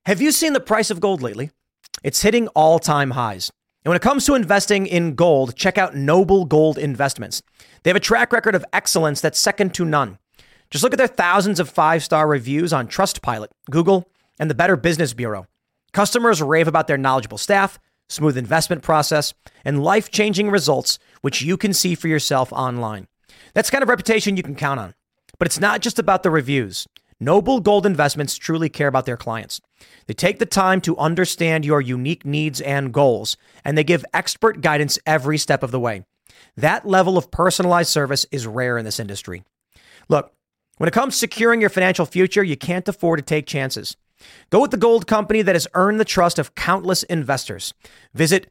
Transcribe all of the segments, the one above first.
Have you seen the price of gold lately? It's hitting all-time highs. And when it comes to investing in gold, check out Noble Gold Investments. They have a track record of excellence that's second to none. Just look at their thousands of five-star reviews on Trustpilot, Google, and the Better Business Bureau. Customers rave about their knowledgeable staff, smooth investment process, and life-changing results, which you can see for yourself online. That's the kind of reputation you can count on. But it's not just about the reviews. Noble Gold Investments truly care about their clients. They take the time to understand your unique needs and goals, and they give expert guidance every step of the way. That level of personalized service is rare in this industry. Look, when it comes to securing your financial future, you can't afford to take chances. Go with the gold company that has earned the trust of countless investors. Visit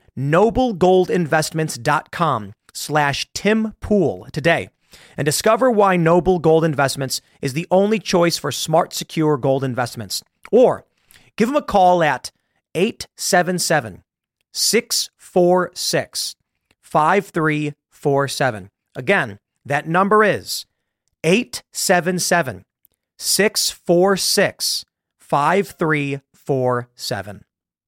noblegoldinvestments.com/Tim Pool today and discover why Noble Gold Investments is the only choice for smart, secure gold investments. Or give them a call at 877-646-5347. Again, that number is 877-646-5347.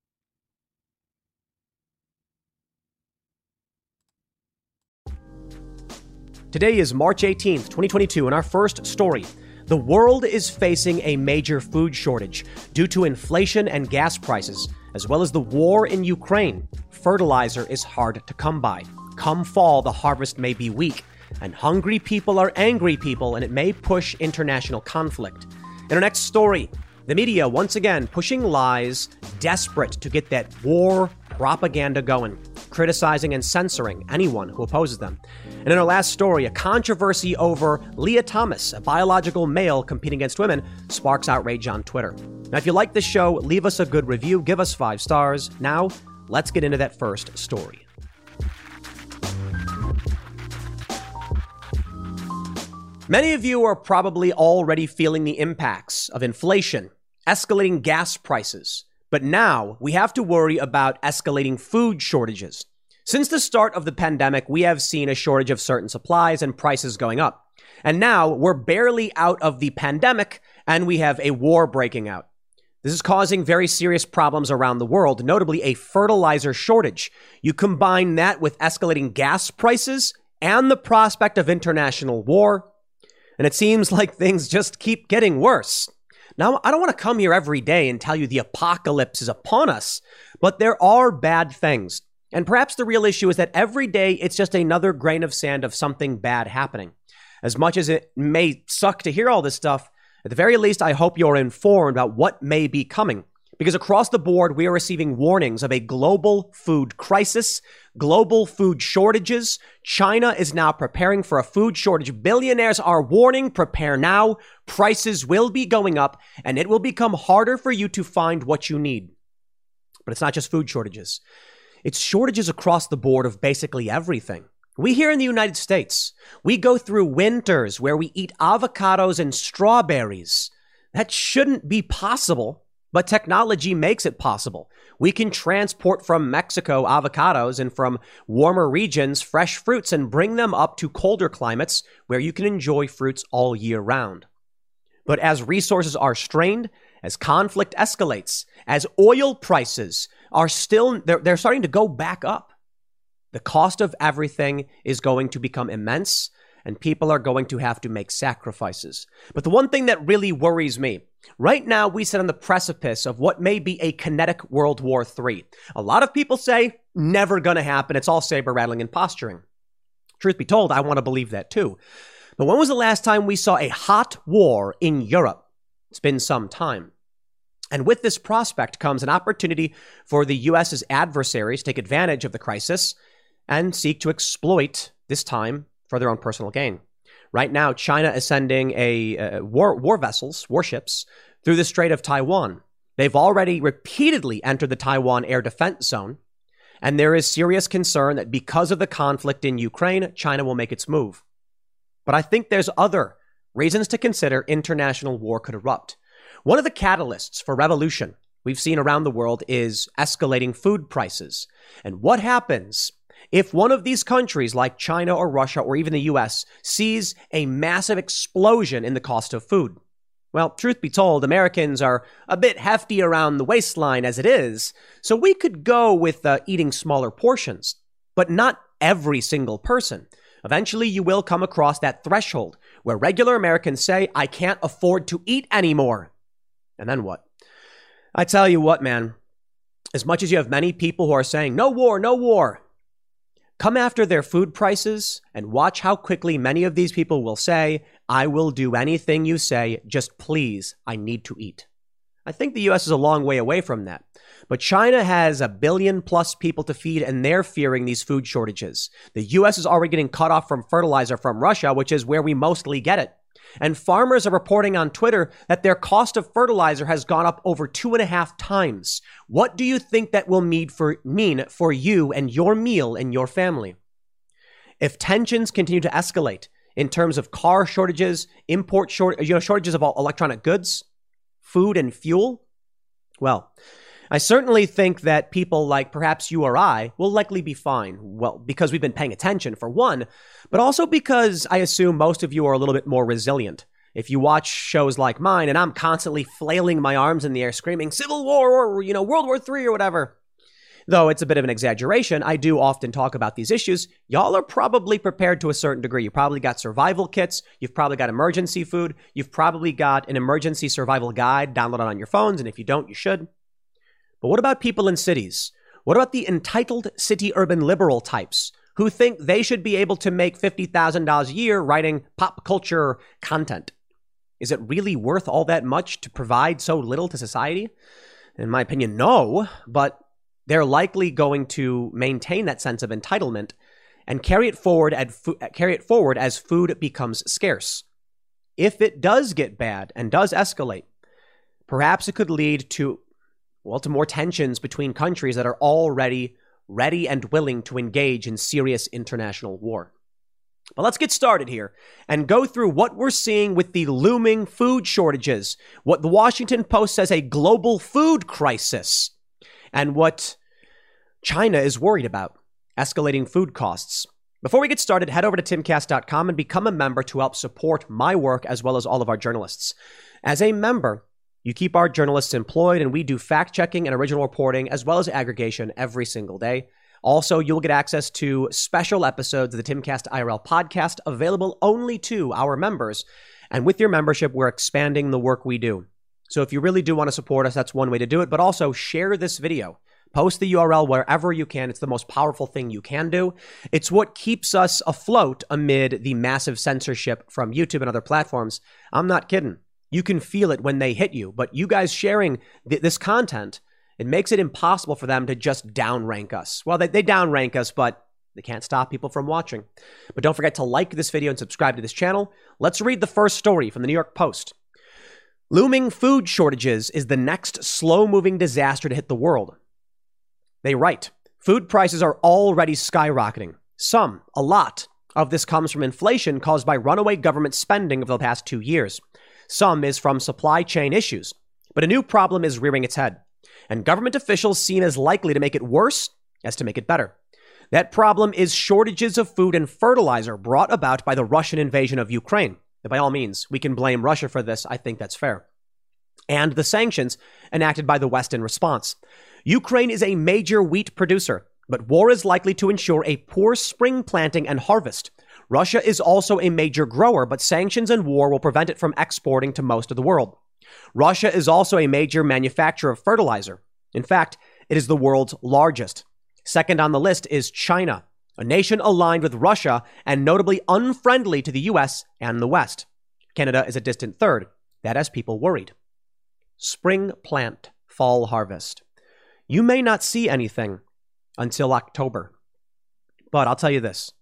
Today is March 18th, 2022, and our first story. The world is facing a major food shortage due to inflation and gas prices, as well as the war in Ukraine. Fertilizer is hard to come by. Come fall, the harvest may be weak, and hungry people are angry people, and it may push international conflict. In our next story, the media once again pushing lies, desperate to get that war propaganda going, criticizing and censoring anyone who opposes them. And in our last story, a controversy over Leah Thomas, a biological male competing against women, sparks outrage on Twitter. Now, if you like this show, leave us a good review, give us 5 stars. Now, let's get into that first story. Many of you are probably already feeling the impacts of inflation, escalating gas prices, but now we have to worry about escalating food shortages. Since the start of the pandemic, we have seen a shortage of certain supplies and prices going up. And now we're barely out of the pandemic and we have a war breaking out. This is causing very serious problems around the world, notably a fertilizer shortage. You combine that with escalating gas prices and the prospect of international war, and it seems like things just keep getting worse. Now, I don't want to come here every day and tell you the apocalypse is upon us, but there are bad things. And perhaps the real issue is that every day it's just another grain of sand of something bad happening. As much as it may suck to hear all this stuff, at the very least, I hope you're informed about what may be coming. Because across the board, we are receiving warnings of a global food crisis, global food shortages. China is now preparing for a food shortage. Billionaires are warning, prepare now. Prices will be going up, and it will become harder for you to find what you need. But it's not just food shortages. It's shortages across the board of basically everything. We here in the United States, we go through winters where we eat avocados and strawberries. That shouldn't be possible, but technology makes it possible. We can transport from Mexico avocados and from warmer regions fresh fruits and bring them up to colder climates where you can enjoy fruits all year round. But as resources are strained, as conflict escalates, as oil prices are still, they're starting to go back up, the cost of everything is going to become immense and people are going to have to make sacrifices. But the one thing that really worries me, right now we sit on the precipice of what may be a kinetic World War III. A lot of people say, never going to happen. It's all saber rattling and posturing. Truth be told, I want to believe that too. But when was the last time we saw a hot war in Europe? It's been some time. And with this prospect comes an opportunity for the U.S.'s adversaries to take advantage of the crisis and seek to exploit this time for their own personal gain. Right now, China is sending war vessels, warships, through the Strait of Taiwan. They've already repeatedly entered the Taiwan air defense zone, and there is serious concern that because of the conflict in Ukraine, China will make its move. But I think there's other reasons to consider international war could erupt. One of the catalysts for revolution we've seen around the world is escalating food prices. And what happens if one of these countries like China or Russia or even the US sees a massive explosion in the cost of food? Well, truth be told, Americans are a bit hefty around the waistline as it is, so we could go with eating smaller portions, but not every single person. Eventually, you will come across that threshold where regular Americans say, I can't afford to eat anymore. And then what? I tell you what, man, as much as you have many people who are saying, no war, no war, come after their food prices and watch how quickly many of these people will say, I will do anything you say, just please, I need to eat. I think the U.S. is a long way away from that. But China has 1 billion plus people to feed, and they're fearing these food shortages. The U.S. is already getting cut off from fertilizer from Russia, which is where we mostly get it. And farmers are reporting on Twitter that their cost of fertilizer has gone up over 2.5 times. What do you think that will mean for you and your meal and your family? If tensions continue to escalate in terms of car shortages, shortages of all electronic goods, food and fuel, well, I certainly think that people like perhaps you or I will likely be fine. Well, because we've been paying attention for one, but also because I assume most of you are a little bit more resilient. If you watch shows like mine and I'm constantly flailing my arms in the air screaming Civil War or, World War III or whatever, though it's a bit of an exaggeration, I do often talk about these issues. Y'all are probably prepared to a certain degree. You probably got survival kits. You've probably got emergency food. You've probably got an emergency survival guide downloaded on your phones. And if you don't, you should. But what about people in cities? What about the entitled city urban liberal types who think they should be able to make $50,000 a year writing pop culture content? Is it really worth all that much to provide so little to society? In my opinion, no, but they're likely going to maintain that sense of entitlement and carry it forward as food becomes scarce. If it does get bad and does escalate, perhaps it could lead to more tensions between countries that are already ready and willing to engage in serious international war. But let's get started here and go through what we're seeing with the looming food shortages, what the Washington Post says a global food crisis, and what China is worried about, escalating food costs. Before we get started, head over to timcast.com and become a member to help support my work as well as all of our journalists. As a member, you keep our journalists employed, and we do fact-checking and original reporting as well as aggregation every single day. Also, you'll get access to special episodes of the Timcast IRL podcast available only to our members. And with your membership, we're expanding the work we do. So if you really do want to support us, that's one way to do it. But also share this video. Post the URL wherever you can. It's the most powerful thing you can do. It's what keeps us afloat amid the massive censorship from YouTube and other platforms. I'm not kidding. You can feel it when they hit you, but you guys sharing this content, it makes it impossible for them to just downrank us. Well, they downrank us, but they can't stop people from watching. But don't forget to like this video and subscribe to this channel. Let's read the first story from the New York Post. Looming food shortages is the next slow-moving disaster to hit the world. They write, food prices are already skyrocketing. A lot of this comes from inflation caused by runaway government spending over the past 2 years. Some is from supply chain issues, but a new problem is rearing its head, and government officials seem as likely to make it worse as to make it better. That problem is shortages of food and fertilizer brought about by the Russian invasion of Ukraine. And by all means, we can blame Russia for this. I think that's fair. And the sanctions enacted by the West in response. Ukraine is a major wheat producer, but war is likely to ensure a poor spring planting and harvest. Russia is also a major grower, but sanctions and war will prevent it from exporting to most of the world. Russia is also a major manufacturer of fertilizer. In fact, it is the world's largest. Second on the list is China, a nation aligned with Russia and notably unfriendly to the U.S. and the West. Canada is a distant third. That has people worried. Spring plant, fall harvest. You may not see anything until October. But I'll tell you this.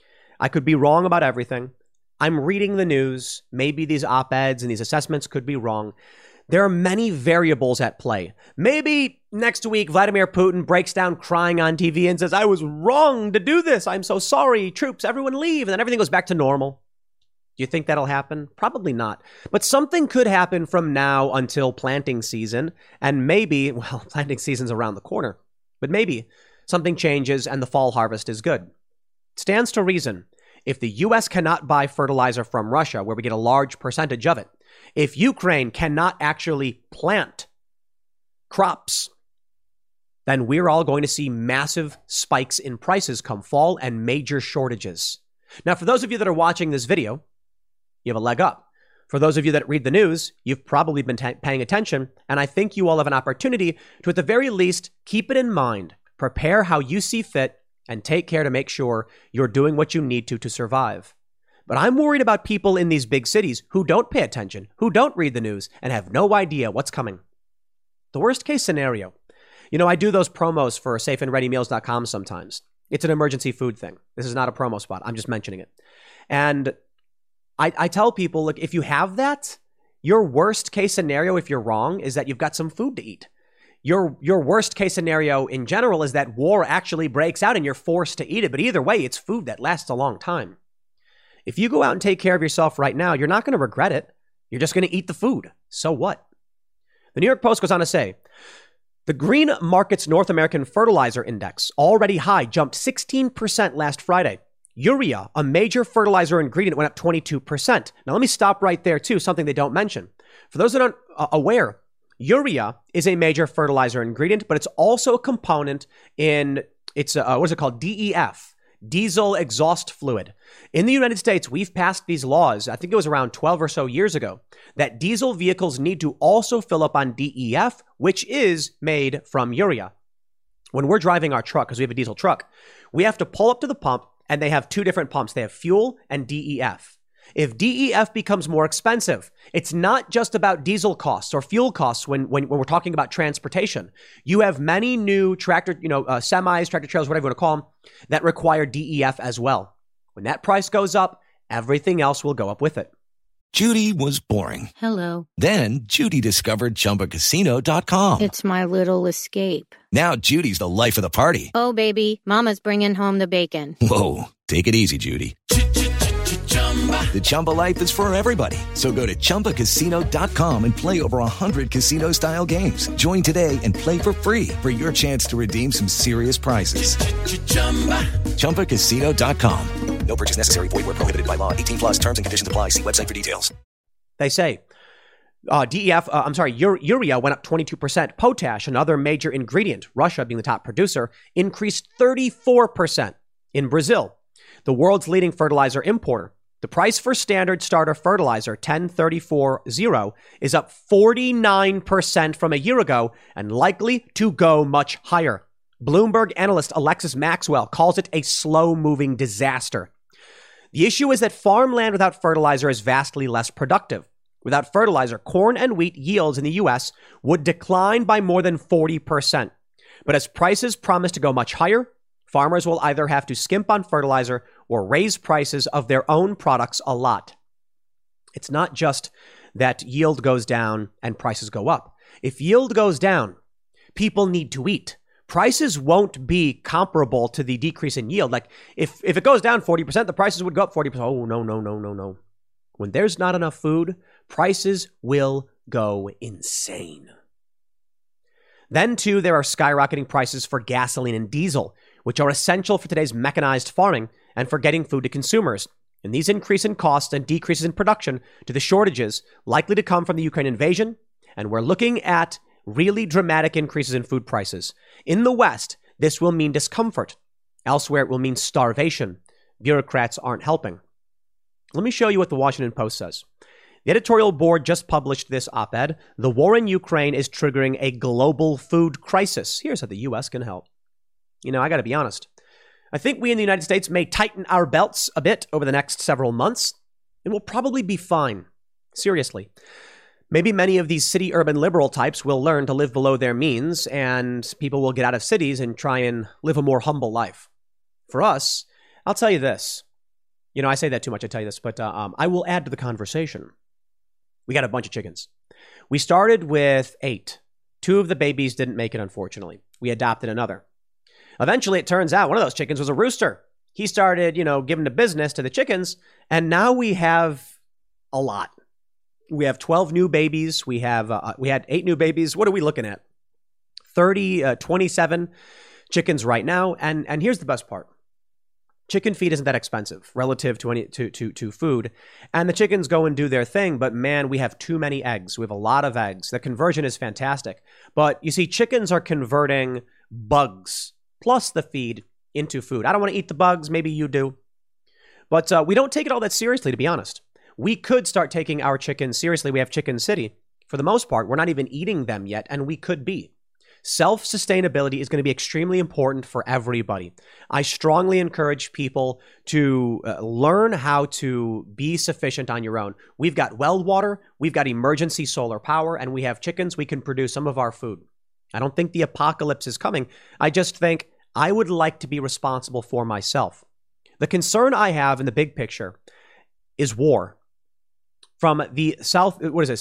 I could be wrong about everything. I'm reading the news. Maybe these op-eds and these assessments could be wrong. There are many variables at play. Maybe next week, Vladimir Putin breaks down crying on TV and says, I was wrong to do this. I'm so sorry. Troops, everyone leave. And then everything goes back to normal. Do you think that'll happen? Probably not. But something could happen from now until planting season. And maybe, planting season's around the corner. But maybe something changes and the fall harvest is good. It stands to reason, if the U.S. cannot buy fertilizer from Russia, where we get a large percentage of it, If Ukraine cannot actually plant crops, then we're all going to see massive spikes in prices come fall and major shortages. Now, for those of you that are watching this video, you have a leg up. For those of you that read the news, you've probably been paying attention, and I think you all have an opportunity to, at the very least, keep it in mind, prepare how you see fit, and take care to make sure you're doing what you need to survive. But I'm worried about people in these big cities who don't pay attention, who don't read the news, and have no idea what's coming. The worst case scenario. I do those promos for safeandreadymeals.com sometimes. It's an emergency food thing. This is not a promo spot. I'm just mentioning it. And I tell people, look, if you have that, your worst case scenario, if you're wrong, is that you've got some food to eat. Your worst case scenario in general is that war actually breaks out and you're forced to eat it. But either way, it's food that lasts a long time. If you go out and take care of yourself right now, you're not going to regret it. You're just going to eat the food. So what? The New York Post goes on to say, the Green Markets North American Fertilizer Index, already high, jumped 16% last Friday. Urea, a major fertilizer ingredient, went up 22%. Now, let me stop right there, too, something they don't mention. For those that aren't aware, urea is a major fertilizer ingredient, but it's also a component in, what is it called? DEF, diesel exhaust fluid. In the United States, we've passed these laws, I think it was around 12 or so years ago, that diesel vehicles need to also fill up on DEF, which is made from urea. When we're driving our truck, because we have a diesel truck, we have to pull up to the pump, and they have two different pumps. They have fuel and DEF. If DEF becomes more expensive, it's not just about diesel costs or fuel costs when we're talking about transportation. You have many new tractor, semis, tractor trailers, whatever you want to call them, that require DEF as well. When that price goes up, everything else will go up with it. Judy was boring. Hello. Then Judy discovered ChumbaCasino.com. It's my little escape. Now Judy's the life of the party. Oh, baby, mama's bringing home the bacon. Whoa, take it easy, Judy. The Chumba life is for everybody. So go to ChumbaCasino.com and play over 100 casino-style games. Join today and play for free for your chance to redeem some serious prizes. ChumbaCasino.com. No purchase necessary. Void where prohibited by law. 18 plus terms and conditions apply. See website for details. They say urea went up 22%. Potash, another major ingredient, Russia being the top producer, increased 34%. In Brazil, the world's leading fertilizer importer, the price for standard starter fertilizer 1034.0 is up 49% from a year ago and likely to go much higher. Bloomberg analyst Alexis Maxwell calls it a slow-moving disaster. The issue is that farmland without fertilizer is vastly less productive. Without fertilizer, corn and wheat yields in the U.S. would decline by more than 40%. But as prices promise to go much higher, farmers will either have to skimp on fertilizer or raise prices of their own products a lot. It's not just that yield goes down and prices go up. If yield goes down, people need to eat. Prices won't be comparable to the decrease in yield. Like if it goes down 40%, the prices would go up 40%. Oh, no. When there's not enough food, prices will go insane. Then, too, there are skyrocketing prices for gasoline and diesel, which are essential for today's mechanized farming and for getting food to consumers. And these increase in costs and decreases in production to the shortages likely to come from the Ukraine invasion. And we're looking at really dramatic increases in food prices. In the West, this will mean discomfort. Elsewhere, it will mean starvation. Bureaucrats aren't helping. Let me show you what the Washington Post says. The editorial board just published this op-ed. The war in Ukraine is triggering a global food crisis. Here's how the U.S. can help. I got to be honest. I think we in the United States may tighten our belts a bit over the next several months, and we'll probably be fine. Seriously. Maybe many of these city-urban liberal types will learn to live below their means, and people will get out of cities and try and live a more humble life. For us, I'll tell you this. I say that too much, I tell you this, but I will add to the conversation. We got a bunch of chickens. We started with 8. 2 of the babies didn't make it, unfortunately. We adopted another. Eventually, it turns out one of those chickens was a rooster. He started, giving the business to the chickens, and now we have a lot. We have 12 new babies. We had 8 new babies. What are we looking at? 27 chickens right now. And here's the best part. Chicken feed isn't that expensive relative to food. And the chickens go and do their thing. But man, we have too many eggs. We have a lot of eggs. The conversion is fantastic. But you see, chickens are converting bugs plus the feed into food. I don't want to eat the bugs. Maybe you do. But we don't take it all that seriously, to be honest. We could start taking our chickens seriously. We have Chicken City. For the most part, we're not even eating them yet, and we could be. Self-sustainability is going to be extremely important for everybody. I strongly encourage people to learn how to be sufficient on your own. We've got well water, we've got emergency solar power, and we have chickens. We can produce some of our food. I don't think the apocalypse is coming. I just think I would like to be responsible for myself. The concern I have in the big picture is war. From the South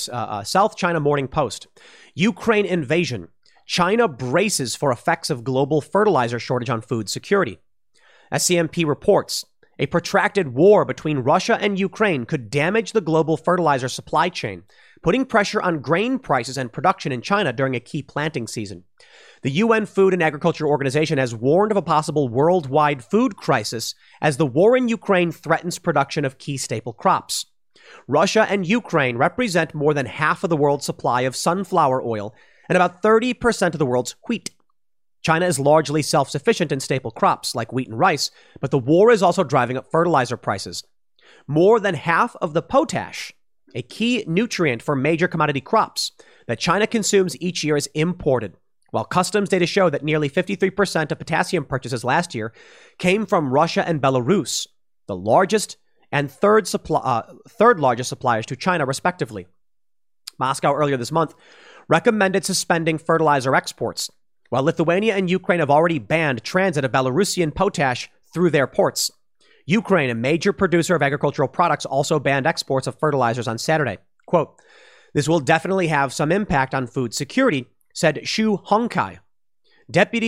China Morning Post. Ukraine invasion. China braces for effects of global fertilizer shortage on food security. SCMP reports a protracted war between Russia and Ukraine could damage the global fertilizer supply chain, putting pressure on grain prices and production in China during a key planting season. The UN Food and Agriculture Organization has warned of a possible worldwide food crisis as the war in Ukraine threatens production of key staple crops. Russia and Ukraine represent more than half of the world's supply of sunflower oil and about 30% of the world's wheat. China is largely self-sufficient in staple crops like wheat and rice, but the war is also driving up fertilizer prices. More than half of the potash, a key nutrient for major commodity crops that China consumes each year, is imported, while customs data show that nearly 53% of potassium purchases last year came from Russia and Belarus, the largest and third largest suppliers to China, respectively. Moscow earlier this month recommended suspending fertilizer exports, while Lithuania and Ukraine have already banned transit of Belarusian potash through their ports. Ukraine, a major producer of agricultural products, also banned exports of fertilizers on Saturday. Quote, "This will definitely have some impact on food security," said Shu Hongkai, Deputy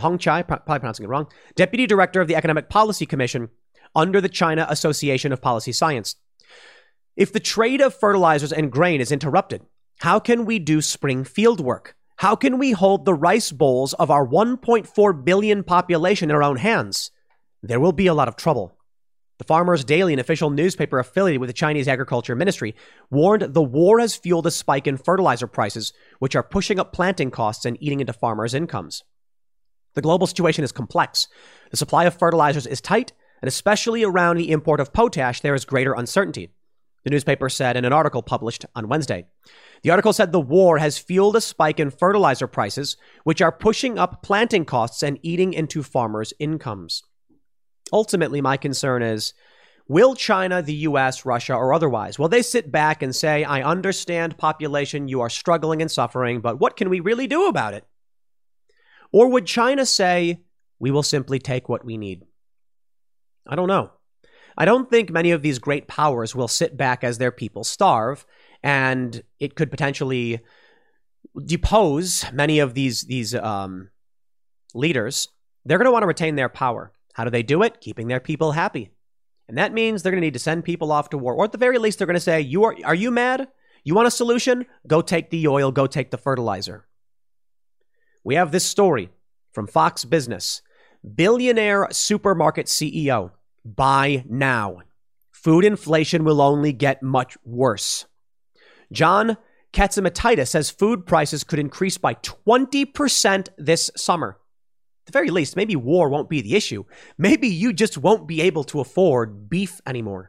Director of the Economic Policy Commission under the China Association of Policy Science. "If the trade of fertilizers and grain is interrupted, how can we do spring field work? How can we hold the rice bowls of our 1.4 billion population in our own hands? There will be a lot of trouble." The Farmers Daily, an official newspaper affiliated with the Chinese Agriculture Ministry, warned the war has fueled a spike in fertilizer prices, which are pushing up planting costs and eating into farmers' incomes. The global situation is complex. The supply of fertilizers is tight, and especially around the import of potash, there is greater uncertainty, the newspaper said in an article published on Wednesday. The article said the war has fueled a spike in fertilizer prices, which are pushing up planting costs and eating into farmers' incomes. Ultimately, my concern is, will China, the US, Russia, or otherwise, will they sit back and say, "I understand, population, you are struggling and suffering, but what can we really do about it?" Or would China say, "We will simply take what we need"? I don't know. I don't think many of these great powers will sit back as their people starve, and it could potentially depose many of these leaders. They're going to want to retain their power. How do they do it? Keeping their people happy. And that means they're going to need to send people off to war. Or at the very least, they're going to say, are you mad? You want a solution? Go take the oil. Go take the fertilizer. We have this story from Fox Business. Billionaire supermarket CEO. Buy now. Food inflation will only get much worse. John Katsimatidis says food prices could increase by 20% this summer. At the very least, maybe war won't be the issue. Maybe you just won't be able to afford beef anymore.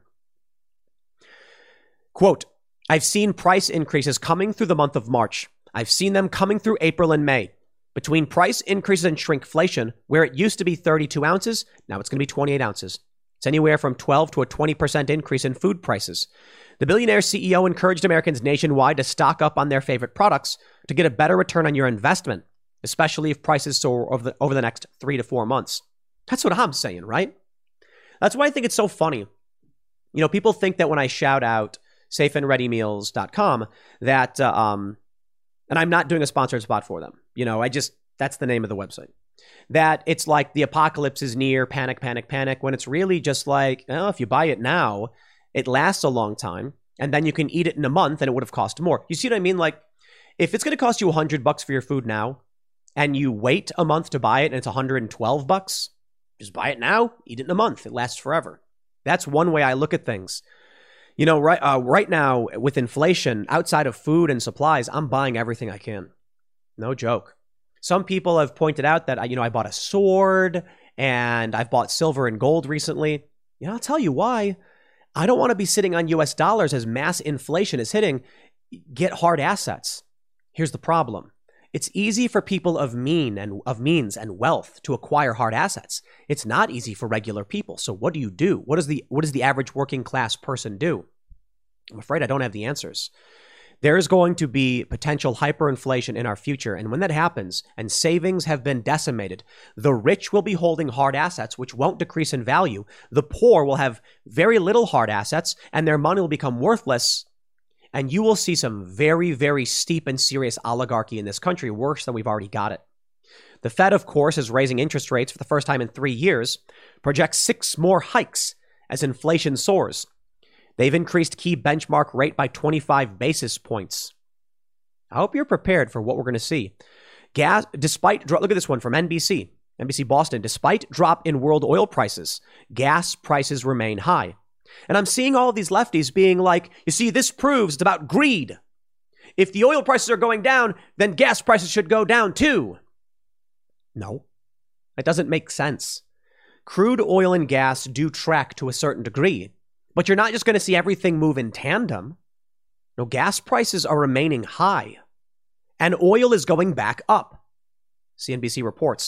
Quote, "I've seen price increases coming through the month of March. I've seen them coming through April and May. Between price increases and shrinkflation, where it used to be 32 ounces, now it's going to be 28 ounces. It's anywhere from 12 to a 20% increase in food prices. The billionaire CEO encouraged Americans nationwide to stock up on their favorite products to get a better return on your investment, especially if prices soar over the next 3 to 4 months." That's what I'm saying, right? That's why I think it's so funny. You know, people think that when I shout out safeandreadymeals.com that, and I'm not doing a sponsored spot for them. You know, that's the name of the website. That it's like the apocalypse is near, panic, panic, panic, when it's really just like, oh, if you buy it now, it lasts a long time, and then you can eat it in a month and it would have cost more. You see what I mean? Like, if it's going to cost you $100 for your food now, and you wait a month to buy it and it's $112, Just buy it now, eat it in a month. It lasts forever. That's one way I look at things. You know, right now with inflation, outside of food and supplies, I'm buying everything I can. No joke. Some people have pointed out that, I bought a sword and I've bought silver and gold recently. I'll tell you why. I don't want to be sitting on US dollars as mass inflation is hitting. Get hard assets. Here's the problem. It's easy for people of means and wealth to acquire hard assets. It's not easy for regular people. So what do you do? What does the average working class person do? I'm afraid I don't have the answers. There is going to be potential hyperinflation in our future. And when that happens and savings have been decimated, the rich will be holding hard assets, which won't decrease in value. The poor will have very little hard assets and their money will become worthless. And you will see some very, very steep and serious oligarchy in this country, worse than we've already got it. The Fed, of course, is raising interest rates for the first time in 3 years, projects 6 more hikes as inflation soars. They've increased key benchmark rate by 25 basis points. I hope you're prepared for what we're going to see. Look at this one from NBC Boston. Despite drop in world oil prices, gas prices remain high. And I'm seeing all of these lefties being like, you see, this proves it's about greed. If the oil prices are going down, then gas prices should go down too. No, that doesn't make sense. Crude oil and gas do track to a certain degree, but you're not just going to see everything move in tandem. No, gas prices are remaining high and oil is going back up. CNBC reports.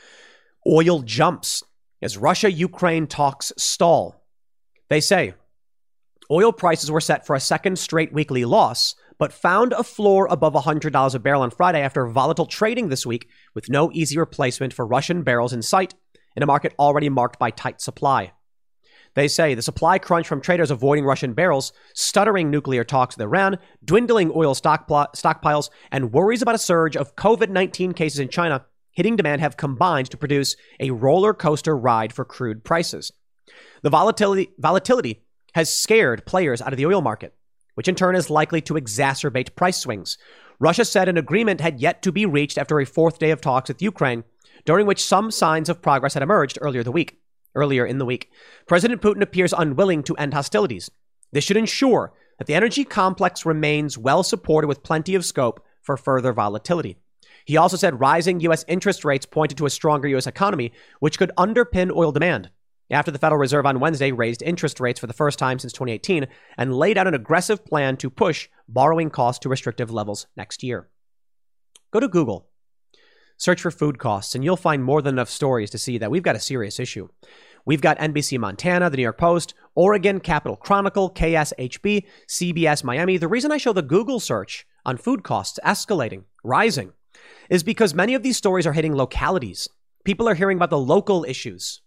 Oil jumps as Russia-Ukraine talks stall. They say oil prices were set for a second straight weekly loss, but found a floor above $100 a barrel on Friday after volatile trading this week with no easy replacement for Russian barrels in sight in a market already marked by tight supply. They say the supply crunch from traders avoiding Russian barrels, stuttering nuclear talks with Iran, dwindling oil stockpiles, and worries about a surge of COVID-19 cases in China hitting demand have combined to produce a roller coaster ride for crude prices. The volatility has scared players out of the oil market, which in turn is likely to exacerbate price swings. Russia said an agreement had yet to be reached after a 4th day of talks with Ukraine, during which some signs of progress had emerged earlier in the week. President Putin appears unwilling to end hostilities. This should ensure that the energy complex remains well supported with plenty of scope for further volatility. He also said rising U.S. interest rates pointed to a stronger U.S. economy, which could underpin oil demand. After the Federal Reserve on Wednesday raised interest rates for the first time since 2018 and laid out an aggressive plan to push borrowing costs to restrictive levels next year. Go to Google, search for food costs, and you'll find more than enough stories to see that we've got a serious issue. We've got NBC Montana, the New York Post, Oregon, Capital Chronicle, KSHB, CBS Miami. The reason I show the Google search on food costs escalating, rising, is because many of these stories are hitting localities. People are hearing about the local issues.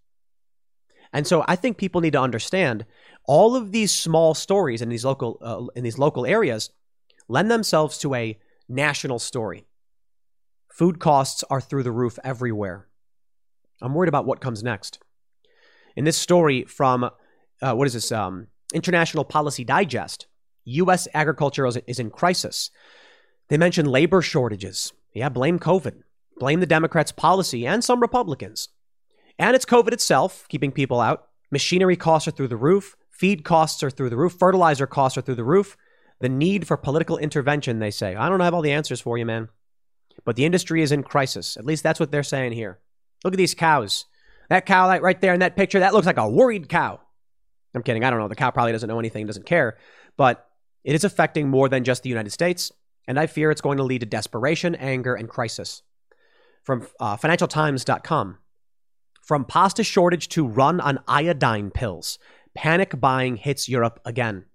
And so I think people need to understand all of these small stories in these local areas lend themselves to a national story. Food costs are through the roof everywhere. I'm worried about what comes next. In this story from, International Policy Digest, U.S. agriculture is in crisis. They mention labor shortages. Yeah, blame COVID. Blame the Democrats' policy and some Republicans. And it's COVID itself, keeping people out. Machinery costs are through the roof. Feed costs are through the roof. Fertilizer costs are through the roof. The need for political intervention, they say. I don't have all the answers for you, man. But the industry is in crisis. At least that's what they're saying here. Look at these cows. That cow right there in that picture, that looks like a worried cow. I'm kidding. I don't know. The cow probably doesn't know anything, doesn't care. But it is affecting more than just the United States. And I fear it's going to lead to desperation, anger, and crisis. From financialtimes.com. From pasta shortage to run on iodine pills, panic buying hits Europe again.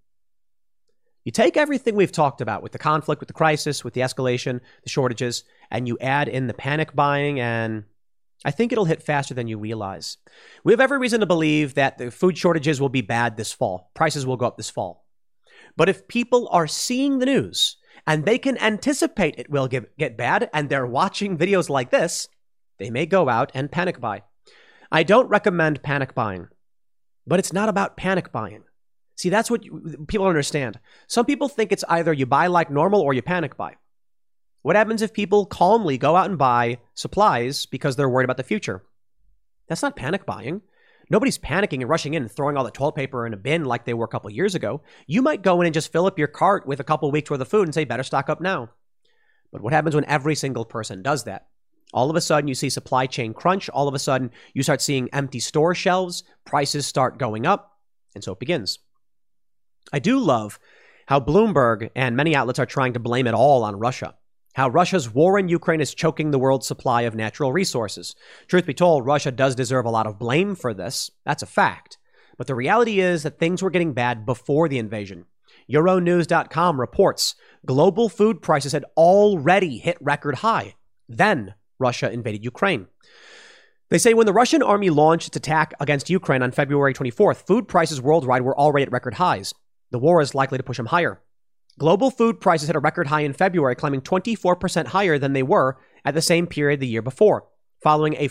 You take everything we've talked about with the conflict, with the crisis, with the escalation, the shortages, and you add in the panic buying, and I think it'll hit faster than you realize. We have every reason to believe that the food shortages will be bad this fall. Prices will go up this fall. But if people are seeing the news and they can anticipate it will get bad, and they're watching videos like this, they may go out and panic buy. I don't recommend panic buying, but it's not about panic buying. See, that's what people don't understand. Some people think it's either you buy like normal or you panic buy. What happens if people calmly go out and buy supplies because they're worried about the future? That's not panic buying. Nobody's panicking and rushing in and throwing all the toilet paper in a bin like they were a couple years ago. You might go in and just fill up your cart with a couple weeks worth of food and say, better stock up now. But what happens when every single person does that? All of a sudden, you see supply chain crunch. All of a sudden, you start seeing empty store shelves. Prices start going up. And so it begins. I do love how Bloomberg and many outlets are trying to blame it all on Russia. How Russia's war in Ukraine is choking the world's supply of natural resources. Truth be told, Russia does deserve a lot of blame for this. That's a fact. But the reality is that things were getting bad before the invasion. Euronews.com reports global food prices had already hit record high. Then Russia invaded Ukraine. They say when the Russian army launched its attack against Ukraine on February 24th, food prices worldwide were already at record highs. The war is likely to push them higher. Global food prices hit a record high in February, climbing 24% higher than they were at the same period the year before, following a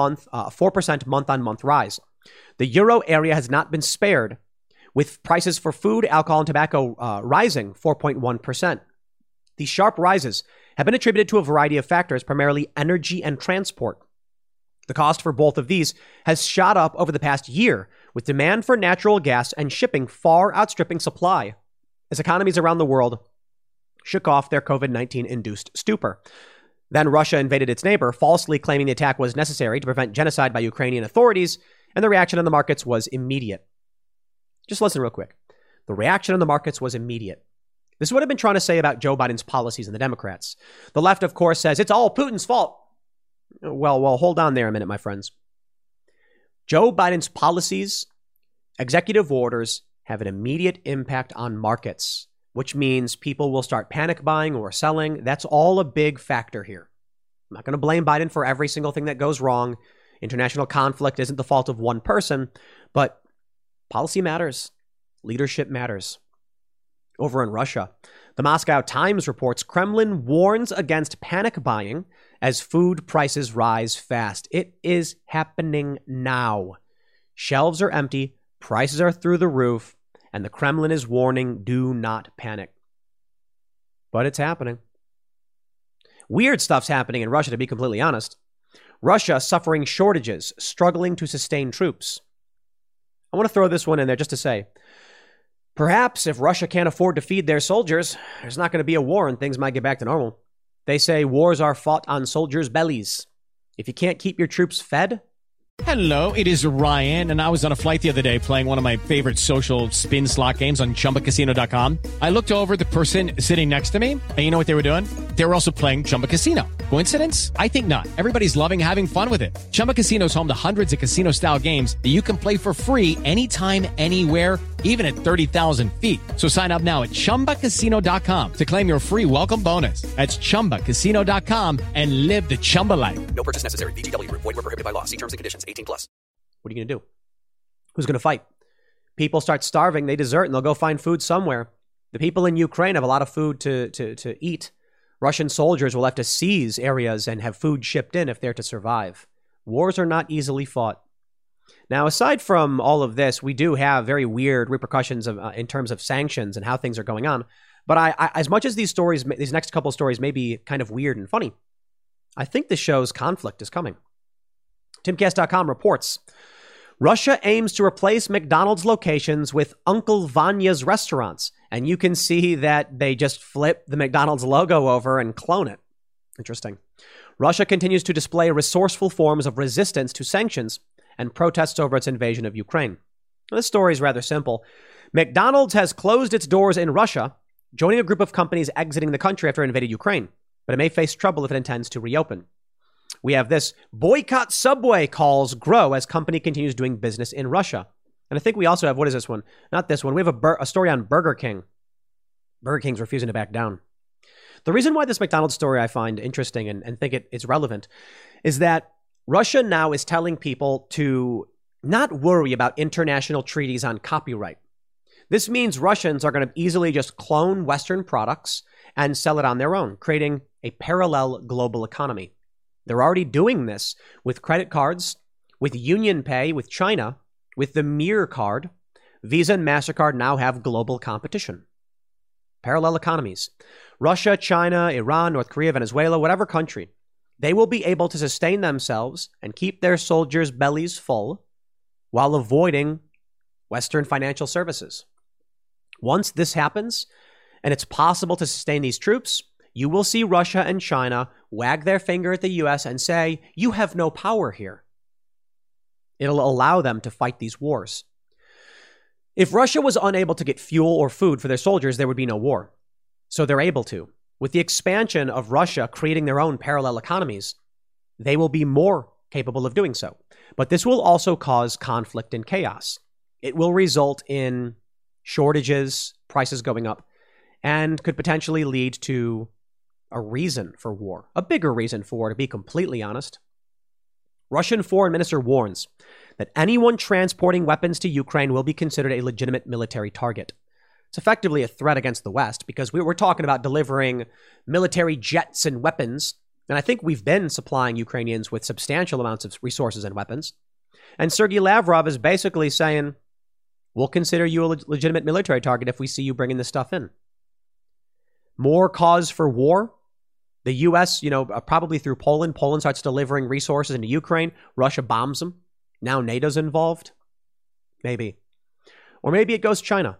4% month-on-month rise. The euro area has not been spared, with prices for food, alcohol, and tobacco rising 4.1%. These sharp rises have been attributed to a variety of factors, primarily energy and transport. The cost for both of these has shot up over the past year, with demand for natural gas and shipping far outstripping supply, as economies around the world shook off their COVID-19-induced stupor. Then Russia invaded its neighbor, falsely claiming the attack was necessary to prevent genocide by Ukrainian authorities, and the reaction in the markets was immediate. Just listen real quick. The reaction in the markets was immediate. This is what I've been trying to say about Joe Biden's policies and the Democrats. The left, of course, says it's all Putin's fault. Well, hold on there a minute, my friends. Joe Biden's policies, executive orders, have an immediate impact on markets, which means people will start panic buying or selling. That's all a big factor here. I'm not going to blame Biden for every single thing that goes wrong. International conflict isn't the fault of one person, but policy matters. Leadership matters. Over in Russia, the Moscow Times reports Kremlin warns against panic buying as food prices rise fast. It is happening now. Shelves are empty, prices are through the roof, and the Kremlin is warning, do not panic. But it's happening. Weird stuff's happening in Russia, to be completely honest. Russia suffering shortages, struggling to sustain troops. I want to throw this one in there just to say, perhaps if Russia can't afford to feed their soldiers, there's not going to be a war and things might get back to normal. They say wars are fought on soldiers' bellies. If you can't keep your troops fed. Hello, it is Ryan, and I was on a flight the other day playing one of my favorite social spin slot games on ChumbaCasino.com. I looked over at the person sitting next to me, and you know what they were doing? They were also playing Chumba Casino. Coincidence? I think not. Everybody's loving having fun with it. Chumba Casino is home to hundreds of casino-style games that you can play for free anytime, anywhere, even at 30,000 feet. So sign up now at ChumbaCasino.com to claim your free welcome bonus. That's ChumbaCasino.com and live the Chumba life. No purchase necessary. VGW. Void where prohibited by law. See terms and conditions. 18+. What are you going to do? Who's going to fight? People start starving, they desert, and they'll go find food somewhere. The people in Ukraine have a lot of food to eat. Russian soldiers will have to seize areas and have food shipped in if they're to survive. Wars are not easily fought. Now, aside from all of this, we do have very weird repercussions in terms of sanctions and how things are going on. But I as much as these next couple stories may be kind of weird and funny, I think this shows conflict is coming. Timcast.com reports Russia aims to replace McDonald's locations with Uncle Vanya's restaurants. And you can see that they just flip the McDonald's logo over and clone it. Interesting. Russia continues to display resourceful forms of resistance to sanctions and protests over its invasion of Ukraine. This story is rather simple. McDonald's has closed its doors in Russia, joining a group of companies exiting the country after it invaded Ukraine. But it may face trouble if it intends to reopen. We have this boycott Subway calls grow as company continues doing business in Russia. And I think we also have, what is this one? Not this one. We have a story on Burger King. Burger King's refusing to back down. The reason why this McDonald's story I find interesting and think it's relevant is that Russia now is telling people to not worry about international treaties on copyright. This means Russians are going to easily just clone Western products and sell it on their own, creating a parallel global economy. They're already doing this with credit cards, with Union Pay, with China, with the Mir card. Visa and MasterCard now have global competition. Parallel economies. Russia, China, Iran, North Korea, Venezuela, whatever country. they will be able to sustain themselves and keep their soldiers' bellies full while avoiding Western financial services. Once this happens, and it's possible to sustain these troops, you will see Russia and China wag their finger at the U.S. and say, you have no power here. It'll allow them to fight these wars. If Russia was unable to get fuel or food for their soldiers, there would be no war. So they're able to. With the expansion of Russia creating their own parallel economies, they will be more capable of doing so. But this will also cause conflict and chaos. It will result in shortages, prices going up, and could potentially lead to a reason for war, a bigger reason for war, to be completely honest. Russian Foreign Minister warns that anyone transporting weapons to Ukraine will be considered a legitimate military target. It's effectively a threat against the West because we're talking about delivering military jets and weapons. And I think we've been supplying Ukrainians with substantial amounts of resources and weapons. And Sergei Lavrov is basically saying, we'll consider you a legitimate military target if we see you bringing this stuff in. More cause for war. The U.S., probably through Poland. Poland starts delivering resources into Ukraine. Russia bombs them. Now NATO's involved. Maybe. Or maybe it goes China.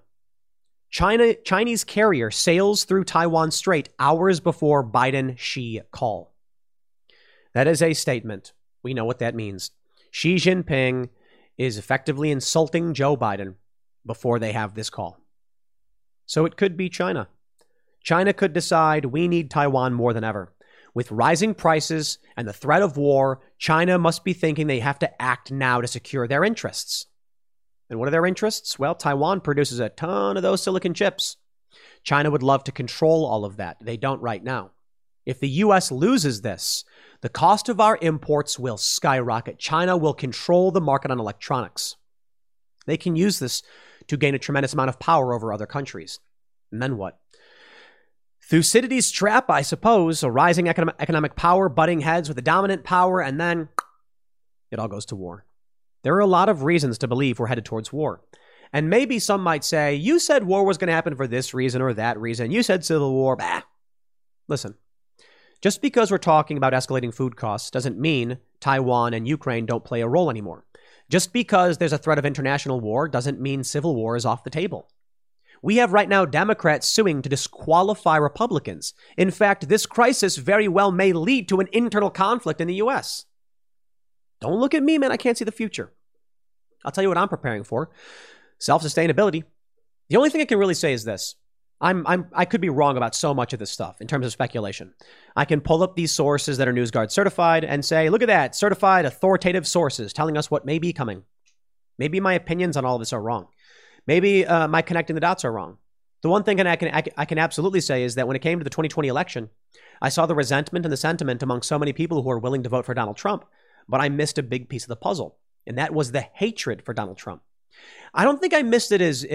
Chinese carrier sails through Taiwan Strait hours before Biden-Xi call. That is a statement. We know what that means. Xi Jinping is effectively insulting Joe Biden before they have this call. So it could be China. China could decide we need Taiwan more than ever. With rising prices and the threat of war, China must be thinking they have to act now to secure their interests. And what are their interests? Well, Taiwan produces a ton of those silicon chips. China would love to control all of that. They don't right now. If the U.S. loses this, the cost of our imports will skyrocket. China will control the market on electronics. They can use this to gain a tremendous amount of power over other countries. And then what? Thucydides' trap, I suppose, a rising economic power butting heads with the dominant power, and then it all goes to war. There are a lot of reasons to believe we're headed towards war. And maybe some might say, you said war was going to happen for this reason or that reason. You said civil war. Bah. Listen, just because we're talking about escalating food costs doesn't mean Taiwan and Ukraine don't play a role anymore. Just because there's a threat of international war doesn't mean civil war is off the table. We have right now Democrats suing to disqualify Republicans. In fact, this crisis very well may lead to an internal conflict in the U.S. Don't look at me, man. I can't see the future. I'll tell you what I'm preparing for. Self-sustainability. The only thing I can really say is this. I could be wrong about so much of this stuff in terms of speculation. I can pull up these sources that are NewsGuard certified and say, look at that, certified authoritative sources telling us what may be coming. Maybe my opinions on all of this are wrong. Maybe my connecting the dots are wrong. The one thing I can absolutely say is that when it came to the 2020 election, I saw the resentment and the sentiment among so many people who are willing to vote for Donald Trump, but I missed a big piece of the puzzle, and that was the hatred for Donald Trump. I don't think I missed it as,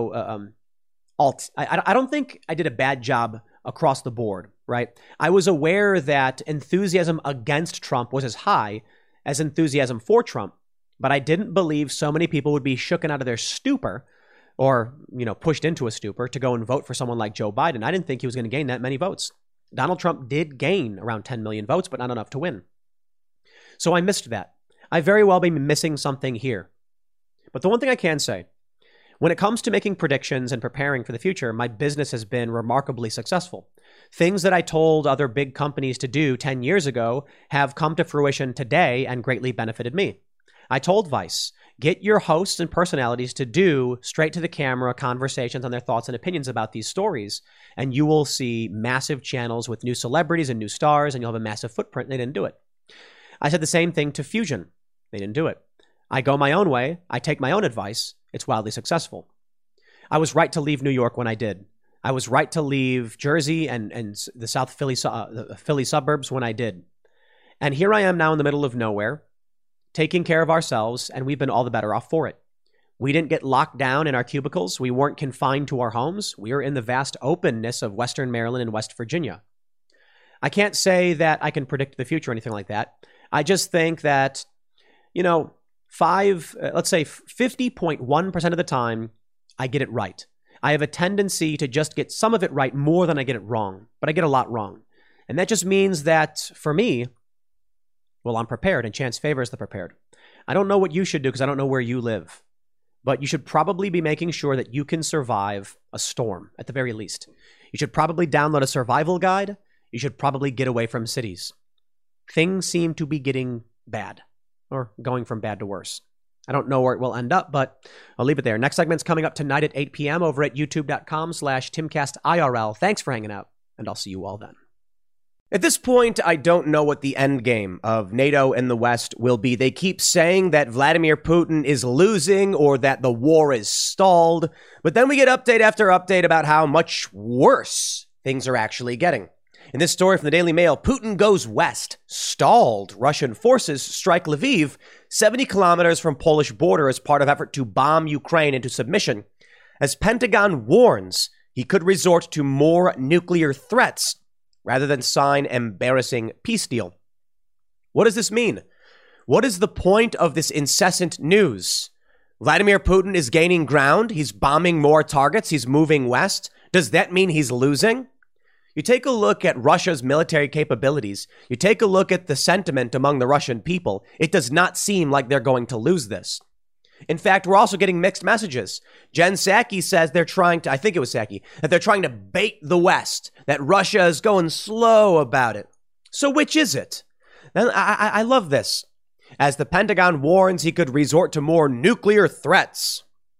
I don't think I did a bad job across the board, right? I was aware that enthusiasm against Trump was as high as enthusiasm for Trump, but I didn't believe so many people would be shooken out of their stupor or, pushed into a stupor to go and vote for someone like Joe Biden. I didn't think he was going to gain that many votes. Donald Trump did gain around 10 million votes, but not enough to win. So I missed that. I very well be missing something here. But the one thing I can say, when it comes to making predictions and preparing for the future, my business has been remarkably successful. Things that I told other big companies to do 10 years ago have come to fruition today and greatly benefited me. I told Vice, get your hosts and personalities to do straight to the camera conversations on their thoughts and opinions about these stories, and you will see massive channels with new celebrities and new stars, and you'll have a massive footprint. They didn't do it. I said the same thing to Fusion. They didn't do it. I go my own way. I take my own advice. It's wildly successful. I was right to leave New York when I did. I was right to leave Jersey and the South Philly, Philly suburbs when I did. And here I am now in the middle of nowhere, taking care of ourselves, and we've been all the better off for it. We didn't get locked down in our cubicles. We weren't confined to our homes. We are in the vast openness of Western Maryland and West Virginia. I can't say that I can predict the future or anything like that. I just think that, 50.1% of the time, I get it right. I have a tendency to just get some of it right more than I get it wrong, but I get a lot wrong. And that just means that for me, Well, I'm prepared, and chance favors the prepared. I don't know what you should do because I don't know where you live. But you should probably be making sure that you can survive a storm, at the very least. You should probably download a survival guide. You should probably get away from cities. Things seem to be getting bad, or going from bad to worse. I don't know where it will end up, but I'll leave it there. Next segment's coming up tonight at 8 p.m. over at youtube.com/TimcastIRL. Thanks for hanging out, and I'll see you all then. At this point, I don't know what the end game of NATO and the West will be. They keep saying that Vladimir Putin is losing or that the war is stalled, but then we get update after update about how much worse things are actually getting. In this story from the Daily Mail, Putin goes west. Stalled Russian forces strike Lviv, 70 kilometers from Polish border as part of effort to bomb Ukraine into submission. As Pentagon warns, he could resort to more nuclear threats rather than sign embarrassing peace deal. What does this mean? What is the point of this incessant news? Vladimir Putin is gaining ground. He's bombing more targets. He's moving west. Does that mean he's losing? You take a look at Russia's military capabilities. You take a look at the sentiment among the Russian people. It does not seem like they're going to lose this. In fact, we're also getting mixed messages. Jen Psaki says they're trying to, I think it was Psaki, that they're trying to bait the West, that Russia is going slow about it. So which is it? And I love this. As the Pentagon warns he could resort to more nuclear threats.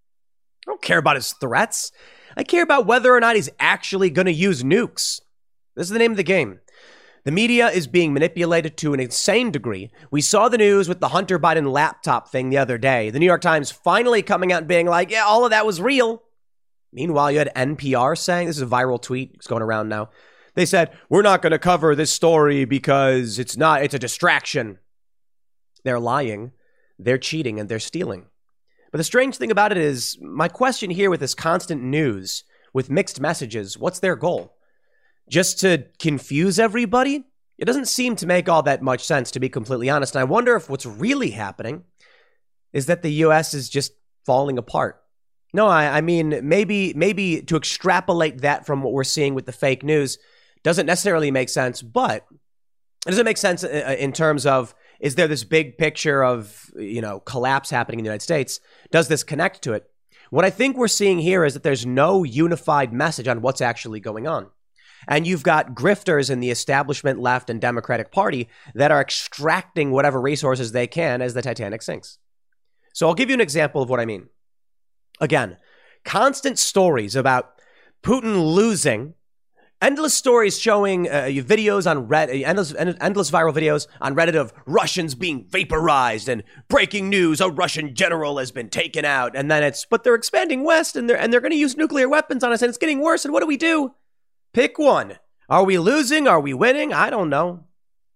I don't care about his threats. I care about whether or not he's actually going to use nukes. This is the name of the game. The media is being manipulated to an insane degree. We saw the news with the Hunter Biden laptop thing the other day. The New York Times finally coming out and being like, yeah, all of that was real. Meanwhile, you had NPR saying, this is a viral tweet, it's going around now. They said, we're not going to cover this story because it's a distraction. They're lying, they're cheating, and they're stealing. But the strange thing about it is, my question here with this constant news, with mixed messages, what's their goal? Just to confuse everybody? It doesn't seem to make all that much sense, to be completely honest. And I wonder if what's really happening is that the U.S. is just falling apart. No, I mean, maybe to extrapolate that from what we're seeing with the fake news doesn't necessarily make sense, but it doesn't make sense in terms of, is there this big picture of, collapse happening in the United States? Does this connect to it? What I think we're seeing here is that there's no unified message on what's actually going on. And you've got grifters in the establishment left and Democratic Party that are extracting whatever resources they can as the Titanic sinks. So I'll give you an example of what I mean. Again, constant stories about Putin losing, endless stories showing videos on Reddit, endless viral videos on Reddit of Russians being vaporized and breaking news, a Russian general has been taken out. And then but they're expanding west and they're going to use nuclear weapons on us and it's getting worse. And what do? Pick one. Are we losing? Are we winning? I don't know.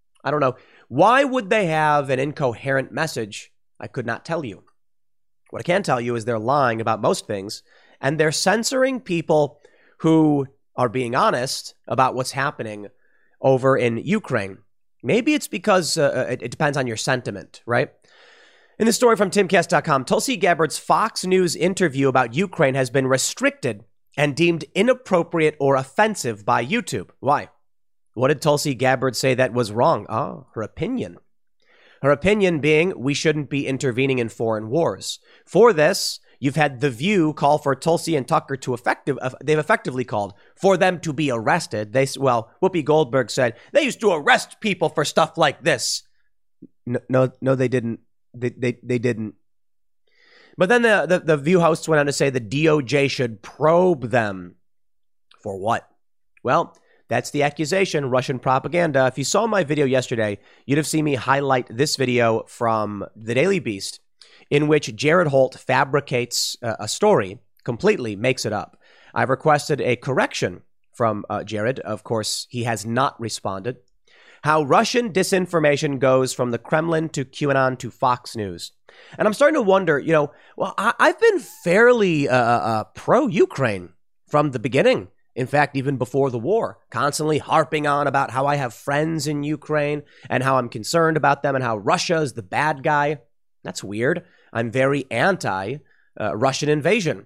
Why would they have an incoherent message? I could not tell you. What I can tell you is they're lying about most things, and they're censoring people who are being honest about what's happening over in Ukraine. Maybe it's because it depends on your sentiment, right? In the story from timcast.com, Tulsi Gabbard's Fox News interview about Ukraine has been restricted and deemed inappropriate or offensive by YouTube. Why? What did Tulsi Gabbard say that was wrong? Her opinion. Her opinion being we shouldn't be intervening in foreign wars. For this, you've had The View call for Tulsi and Tucker they've effectively called for them to be arrested. Whoopi Goldberg said they used to arrest people for stuff like this. No, they didn't. They didn't. But then the View hosts went on to say the DOJ should probe them. For what? Well, that's the accusation, Russian propaganda. If you saw my video yesterday, you'd have seen me highlight this video from The Daily Beast, in which Jared Holt fabricates a story, completely makes it up. I've requested a correction from Jared. Of course, he has not responded. How Russian disinformation goes from the Kremlin to QAnon to Fox News. And I'm starting to wonder, I've been fairly pro-Ukraine from the beginning. In fact, even before the war, constantly harping on about how I have friends in Ukraine and how I'm concerned about them and how Russia is the bad guy. That's weird. I'm very anti-Russian invasion.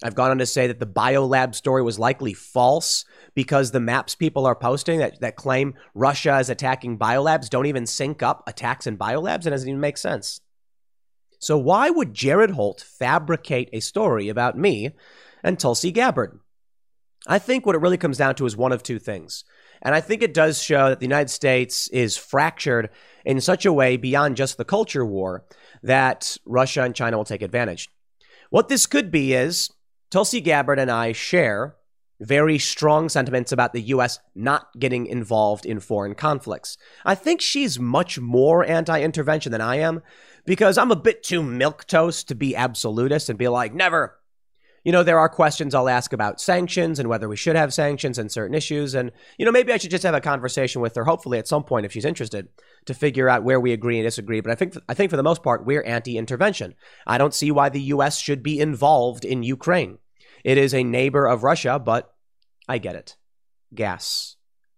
I've gone on to say that the biolab story was likely false because the maps people are posting that claim Russia is attacking biolabs don't even sync up attacks in biolabs. It doesn't even make sense. So why would Jared Holt fabricate a story about me and Tulsi Gabbard? I think what it really comes down to is one of two things. And I think it does show that the United States is fractured in such a way beyond just the culture war that Russia and China will take advantage. What this could be is Tulsi Gabbard and I share very strong sentiments about the U.S. not getting involved in foreign conflicts. I think she's much more anti-intervention than I am because I'm a bit too milquetoast to be absolutist and be like, never. You know, there are questions I'll ask about sanctions and whether we should have sanctions and certain issues. And, you know, maybe I should just have a conversation with her, hopefully at some point if she's interested, to figure out where we agree and disagree. But I think for the most part, we're anti-intervention. I don't see why the U.S. should be involved in Ukraine. It is a neighbor of Russia, but I get it. Gas.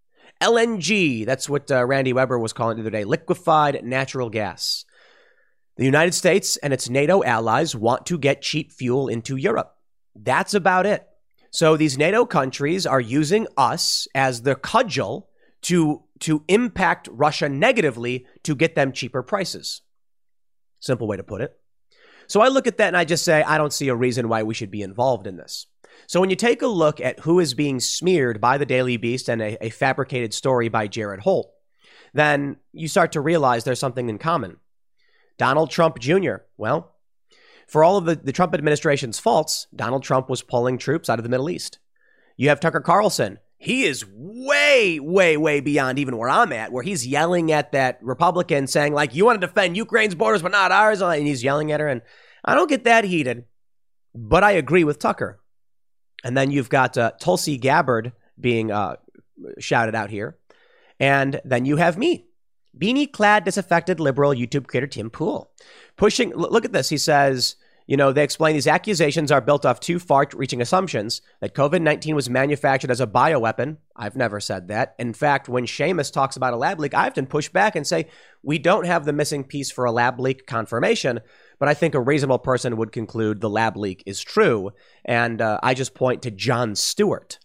LNG, that's what Randy Weber was calling it the other day, liquefied natural gas. The United States and its NATO allies want to get cheap fuel into Europe. That's about it. So these NATO countries are using us as the cudgel to impact Russia negatively to get them cheaper prices. Simple way to put it. So I look at that and I just say, I don't see a reason why we should be involved in this. So when you take a look at who is being smeared by the Daily Beast and a fabricated story by Jared Holt, then you start to realize there's something in common. Donald Trump Jr., well, for all of the Trump administration's faults, Donald Trump was pulling troops out of the Middle East. You have Tucker Carlson. He is way, way, way beyond even where I'm at, where he's yelling at that Republican saying, like, you want to defend Ukraine's borders, but not ours. And he's yelling at her. And I don't get that heated, but I agree with Tucker. And then you've got Tulsi Gabbard being shouted out here. And then you have me, beanie-clad, disaffected liberal YouTube creator Tim Pool, pushing. Look at this. He says, you know, they explain these accusations are built off too far-reaching assumptions that COVID-19 was manufactured as a bioweapon. I've never said that. In fact, when Seamus talks about a lab leak, I often push back and say, we don't have the missing piece for a lab leak confirmation, but I think a reasonable person would conclude the lab leak is true. And I just point to Jon Stewart.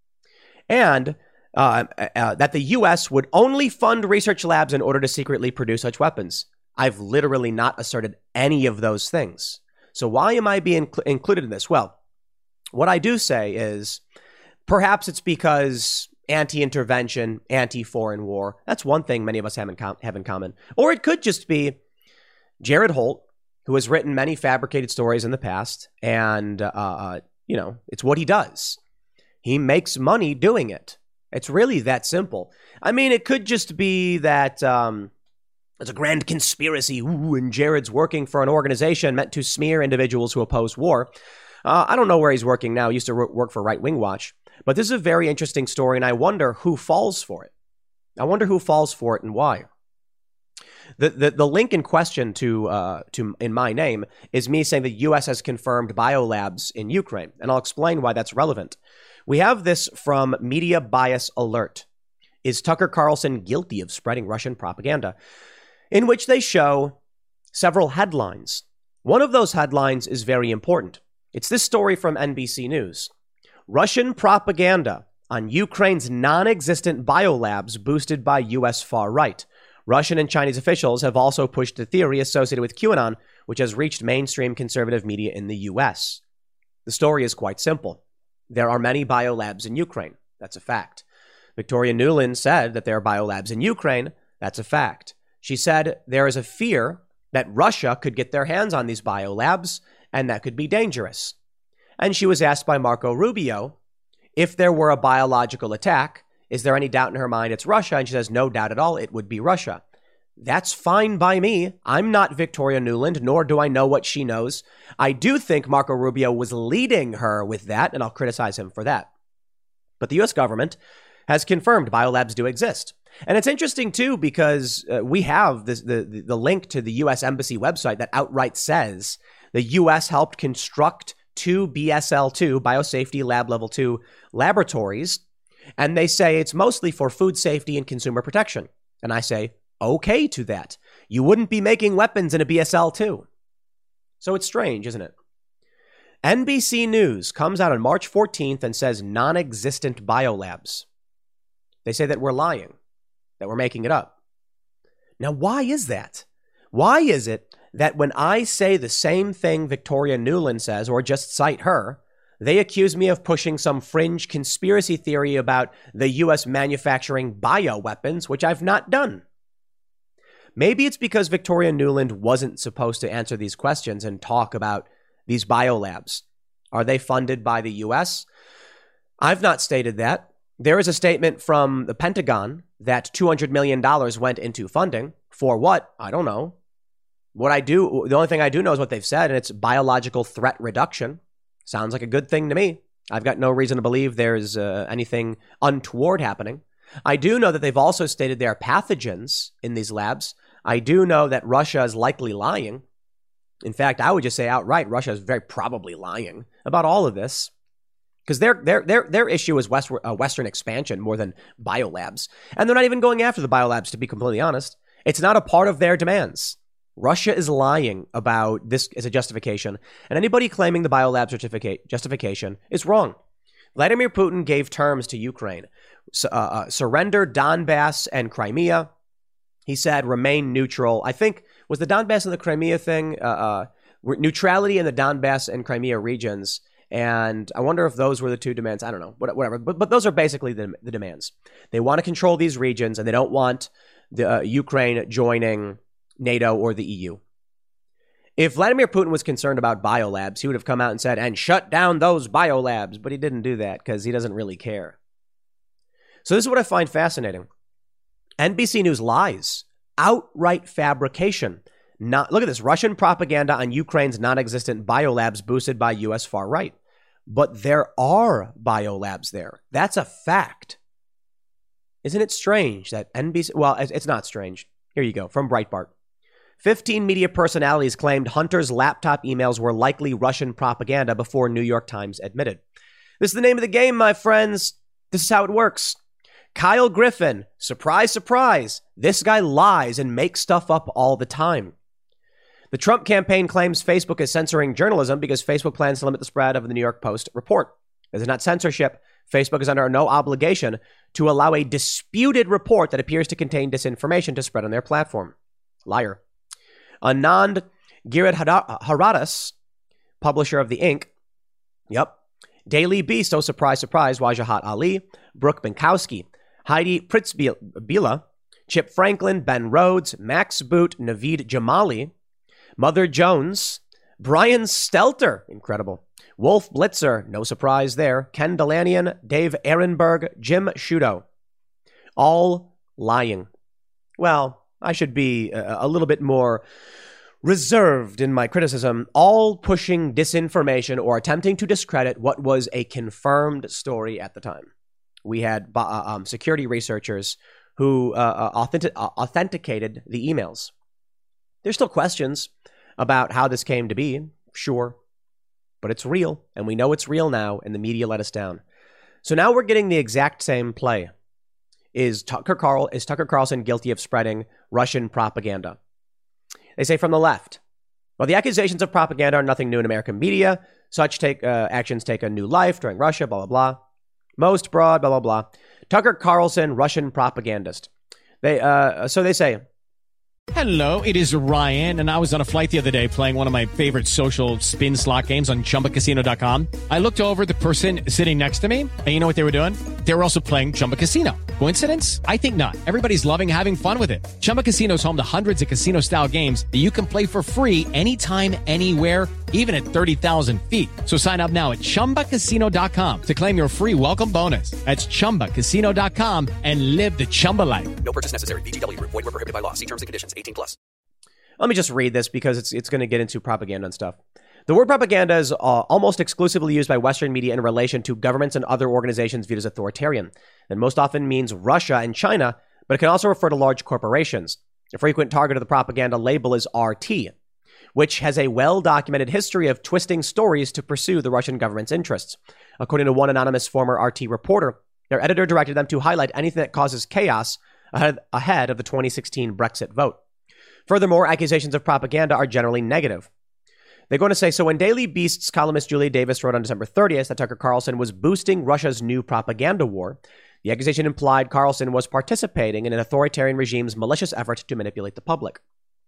And that the U.S. would only fund research labs in order to secretly produce such weapons. I've literally not asserted any of those things. So why am I being included in this? Well, what I do say is perhaps it's because anti-intervention, anti-foreign war. That's one thing many of us have in common. Or it could just be Jared Holt, who has written many fabricated stories in the past. And, you know, it's what he does. He makes money doing it. It's really that simple. I mean, it could just be that there's a grand conspiracy, and Jared's working for an organization meant to smear individuals who oppose war. I don't know where he's working now. He used to work for Right Wing Watch. But this is a very interesting story, and I wonder who falls for it. I wonder who falls for it and why. The link in question to in my name is me saying the U.S. has confirmed biolabs in Ukraine, and I'll explain why that's relevant. We have this from Media Bias Alert. Is Tucker Carlson guilty of spreading Russian propaganda? In which they show several headlines. One of those headlines is very important. It's this story from NBC News. Russian propaganda on Ukraine's non-existent biolabs boosted by U.S. far right. Russian and Chinese officials have also pushed the theory associated with QAnon, which has reached mainstream conservative media in the U.S. The story is quite simple. There are many biolabs in Ukraine. That's a fact. Victoria Nuland said that there are biolabs in Ukraine. That's a fact. She said there is a fear that Russia could get their hands on these biolabs, and that could be dangerous. And she was asked by Marco Rubio, if there were a biological attack, is there any doubt in her mind it's Russia? And she says, no doubt at all, it would be Russia. That's fine by me. I'm not Victoria Nuland, nor do I know what she knows. I do think Marco Rubio was leading her with that, and I'll criticize him for that. But the U.S. government has confirmed biolabs do exist. And it's interesting, too, because we have the link to the U.S. Embassy website that outright says the U.S. helped construct 2 BSL-2, Biosafety Lab Level 2 laboratories, and they say it's mostly for food safety and consumer protection. And I say, okay to that. You wouldn't be making weapons in a BSL-2. So it's strange, isn't it? NBC News comes out on March 14th and says non-existent biolabs. They say that we're lying, that we're making it up. Now, why is that? Why is it that when I say the same thing Victoria Nuland says, or just cite her, they accuse me of pushing some fringe conspiracy theory about the U.S. manufacturing bioweapons, which I've not done? Maybe it's because Victoria Nuland wasn't supposed to answer these questions and talk about these biolabs. Are they funded by the U.S.? I've not stated that. There is a statement from the Pentagon that $200 million went into funding. For what? I don't know. The only thing I do know is what they've said, and it's biological threat reduction. Sounds like a good thing to me. I've got no reason to believe there's anything untoward happening. I do know that they've also stated there are pathogens in these labs. I do know that Russia is likely lying. In fact, I would just say outright, Russia is very probably lying about all of this, because their issue is Western expansion more than biolabs. And they're not even going after the biolabs, to be completely honest. It's not a part of their demands. Russia is lying about this as a justification, and anybody claiming the biolab justification is wrong. Vladimir Putin gave terms to Ukraine. Surrender Donbass and Crimea. He said remain neutral. I think, was the Donbass and the Crimea thing, neutrality in the Donbass and Crimea regions. And I wonder if those were the two demands. I don't know, whatever. But those are basically the demands. They want to control these regions, and they don't want the Ukraine joining NATO or the EU. If Vladimir Putin was concerned about biolabs, he would have come out and said, and shut down those biolabs. But he didn't do that because he doesn't really care. So this is what I find fascinating. NBC News lies. Outright fabrication. Look at this. Russian propaganda on Ukraine's non-existent biolabs boosted by U.S. far right. But there are biolabs there. That's a fact. Isn't it strange that NBC... Well, it's not strange. Here you go. From Breitbart. 15 media personalities claimed Hunter's laptop emails were likely Russian propaganda before New York Times admitted. This is the name of the game, my friends. This is how it works. Kyle Griffin, surprise, surprise. This guy lies and makes stuff up all the time. The Trump campaign claims Facebook is censoring journalism because Facebook plans to limit the spread of the New York Post report. This is not censorship. Facebook is under no obligation to allow a disputed report that appears to contain disinformation to spread on their platform. Liar. Anand Giridharadas, publisher of The Ink. Yep. Daily Beast, oh surprise, surprise, Wajahat Ali, Brooke Binkowski, Heidi Pritzbila, Chip Franklin, Ben Rhodes, Max Boot, Naveed Jamali, Mother Jones, Brian Stelter, incredible, Wolf Blitzer, no surprise there, Ken Delanian, Dave Ehrenberg, Jim Shudo, all lying. Well, I should be a little bit more reserved in my criticism, all pushing disinformation or attempting to discredit what was a confirmed story at the time. We had security researchers who authenticated the emails. There's still questions about how this came to be, sure, but it's real, and we know it's real now, and the media let us down. So now we're getting the exact same play. Is Tucker Carlson guilty of spreading Russian propaganda? They say from the left, well, the accusations of propaganda are nothing new in American media. Such actions take a new life during Russia, blah, blah, blah. Most broad, blah, blah, blah. Tucker Carlson, Russian propagandist. So they say, Hello, it is Ryan, and I was on a flight the other day playing one of my favorite social spin slot games on ChumbaCasino.com. I looked over at the person sitting next to me, and you know what they were doing? They were also playing Chumba Casino. Coincidence? I think not. Everybody's loving having fun with it. Chumba Casino is home to hundreds of casino-style games that you can play for free anytime, anywhere, even at 30,000 feet. So sign up now at ChumbaCasino.com to claim your free welcome bonus. That's ChumbaCasino.com and live the Chumba life. No purchase necessary. VGW. Void where prohibited by law. See terms and conditions. 18+. Let me just read this because it's going to get into propaganda and stuff. The word propaganda is almost exclusively used by Western media in relation to governments and other organizations viewed as authoritarian. It most often means Russia and China, but it can also refer to large corporations. A frequent target of the propaganda label is RT, which has a well-documented history of twisting stories to pursue the Russian government's interests. According to one anonymous former RT reporter, their editor directed them to highlight anything that causes chaos ahead of the 2016 Brexit vote. Furthermore, accusations of propaganda are generally negative. They're going to say, so when Daily Beast's columnist Julia Davis wrote on December 30th that Tucker Carlson was boosting Russia's new propaganda war, the accusation implied Carlson was participating in an authoritarian regime's malicious effort to manipulate the public.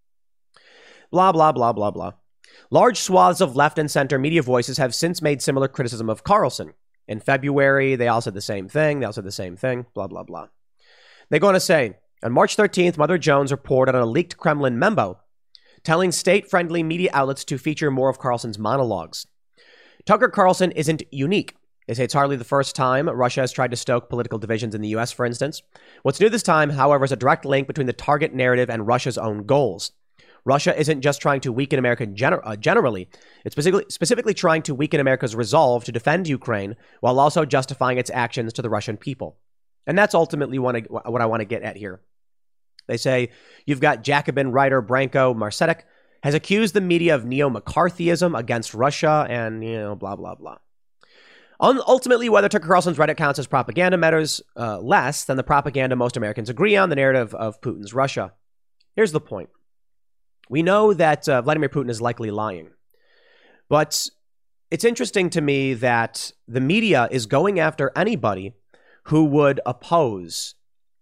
Blah, blah, blah, blah, blah. Large swaths of left and center media voices have since made similar criticism of Carlson. In February, they all said the same thing. Blah, blah, blah. They're going to say, on March 13th, Mother Jones reported on a leaked Kremlin memo telling state-friendly media outlets to feature more of Carlson's monologues. Tucker Carlson isn't unique. They say it's hardly the first time Russia has tried to stoke political divisions in the U.S., for instance. What's new this time, however, is a direct link between the target narrative and Russia's own goals. Russia isn't just trying to weaken America generally. It's specifically trying to weaken America's resolve to defend Ukraine while also justifying its actions to the Russian people. And that's ultimately what I want to get at here. They say you've got Jacobin writer Branko Marcetic has accused the media of neo-McCarthyism against Russia and, blah, blah, blah. Ultimately, whether Tucker Carlson's Reddit counts as propaganda matters less than the propaganda most Americans agree on, the narrative of Putin's Russia. Here's the point. We know that Vladimir Putin is likely lying. But it's interesting to me that the media is going after anybody who would oppose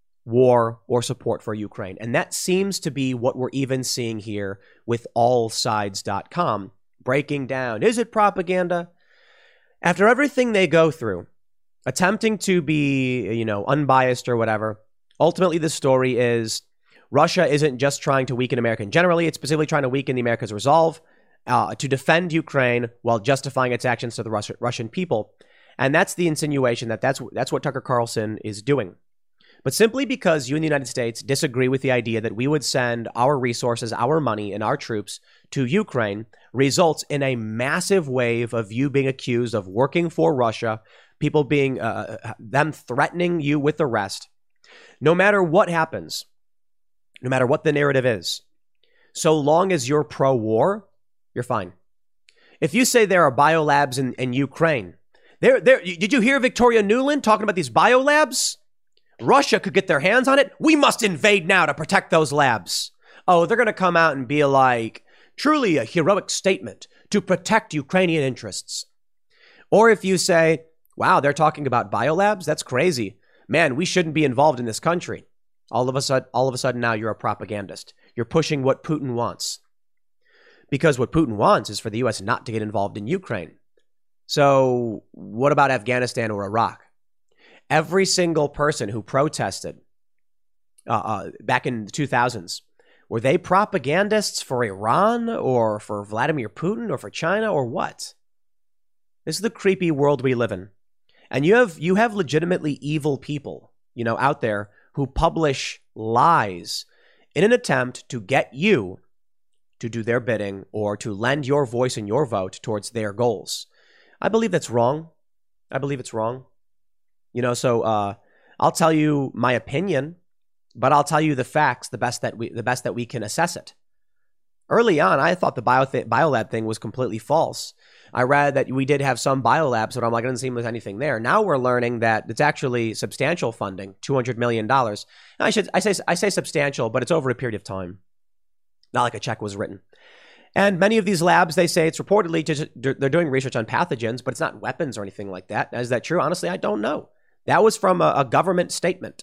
war or support for Ukraine. And that seems to be what we're even seeing here with allsides.com, breaking down, is it propaganda? After everything they go through, attempting to be, unbiased or whatever, ultimately the story is Russia isn't just trying to weaken America generally, it's specifically trying to weaken the America's resolve to defend Ukraine while justifying its actions to the Russian people. And that's the insinuation that's what Tucker Carlson is doing. But simply because you in the United States disagree with the idea that we would send our resources, our money, and our troops to Ukraine results in a massive wave of you being accused of working for Russia, people being, them threatening you with arrest. No matter what happens, no matter what the narrative is, so long as you're pro-war, you're fine. If you say there are biolabs in Ukraine, did you hear Victoria Nuland talking about these biolabs? Russia could get their hands on it. We must invade now to protect those labs. Oh, they're going to come out and be like, truly a heroic statement to protect Ukrainian interests. Or if you say, wow, they're talking about biolabs? That's crazy. Man, we shouldn't be involved in this country. All of a sudden now you're a propagandist. You're pushing what Putin wants. Because what Putin wants is for the U.S. not to get involved in Ukraine. So what about Afghanistan or Iraq? Every single person who protested back in the 2000s, were they propagandists for Iran or for Vladimir Putin or for China or what? This is the creepy world we live in. And you have legitimately evil people, out there who publish lies in an attempt to get you to do their bidding or to lend your voice and your vote towards their goals. I believe that's wrong. I believe it's wrong. So I'll tell you my opinion, but I'll tell you the facts, the best that we can assess it. Early on, I thought the biolab thing was completely false. I read that we did have some biolabs, but I'm like, it doesn't seem there's anything there. Now we're learning that it's actually substantial funding, $200 million. I say substantial, but it's over a period of time. Not like a check was written. And many of these labs, they say it's reportedly they're doing research on pathogens, but it's not weapons or anything like that. Is that true? Honestly, I don't know. That was from a government statement.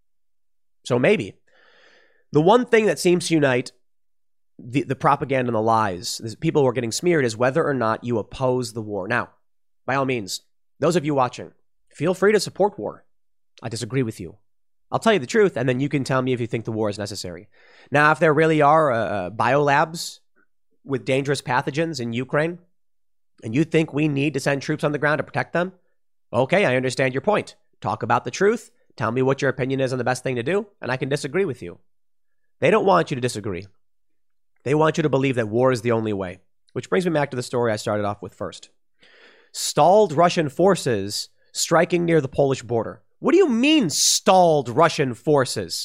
So maybe. The one thing that seems to unite the propaganda and the lies, people who are getting smeared, is whether or not you oppose the war. Now, by all means, those of you watching, feel free to support war. I disagree with you. I'll tell you the truth, and then you can tell me if you think the war is necessary. Now, if there really are biolabs with dangerous pathogens in Ukraine, and you think we need to send troops on the ground to protect them, okay, I understand your point. Talk about the truth. Tell me what your opinion is on the best thing to do, and I can disagree with you. They don't want you to disagree. They want you to believe that war is the only way, which brings me back to the story I started off with first. Stalled Russian forces striking near the Polish border. What do you mean stalled Russian forces?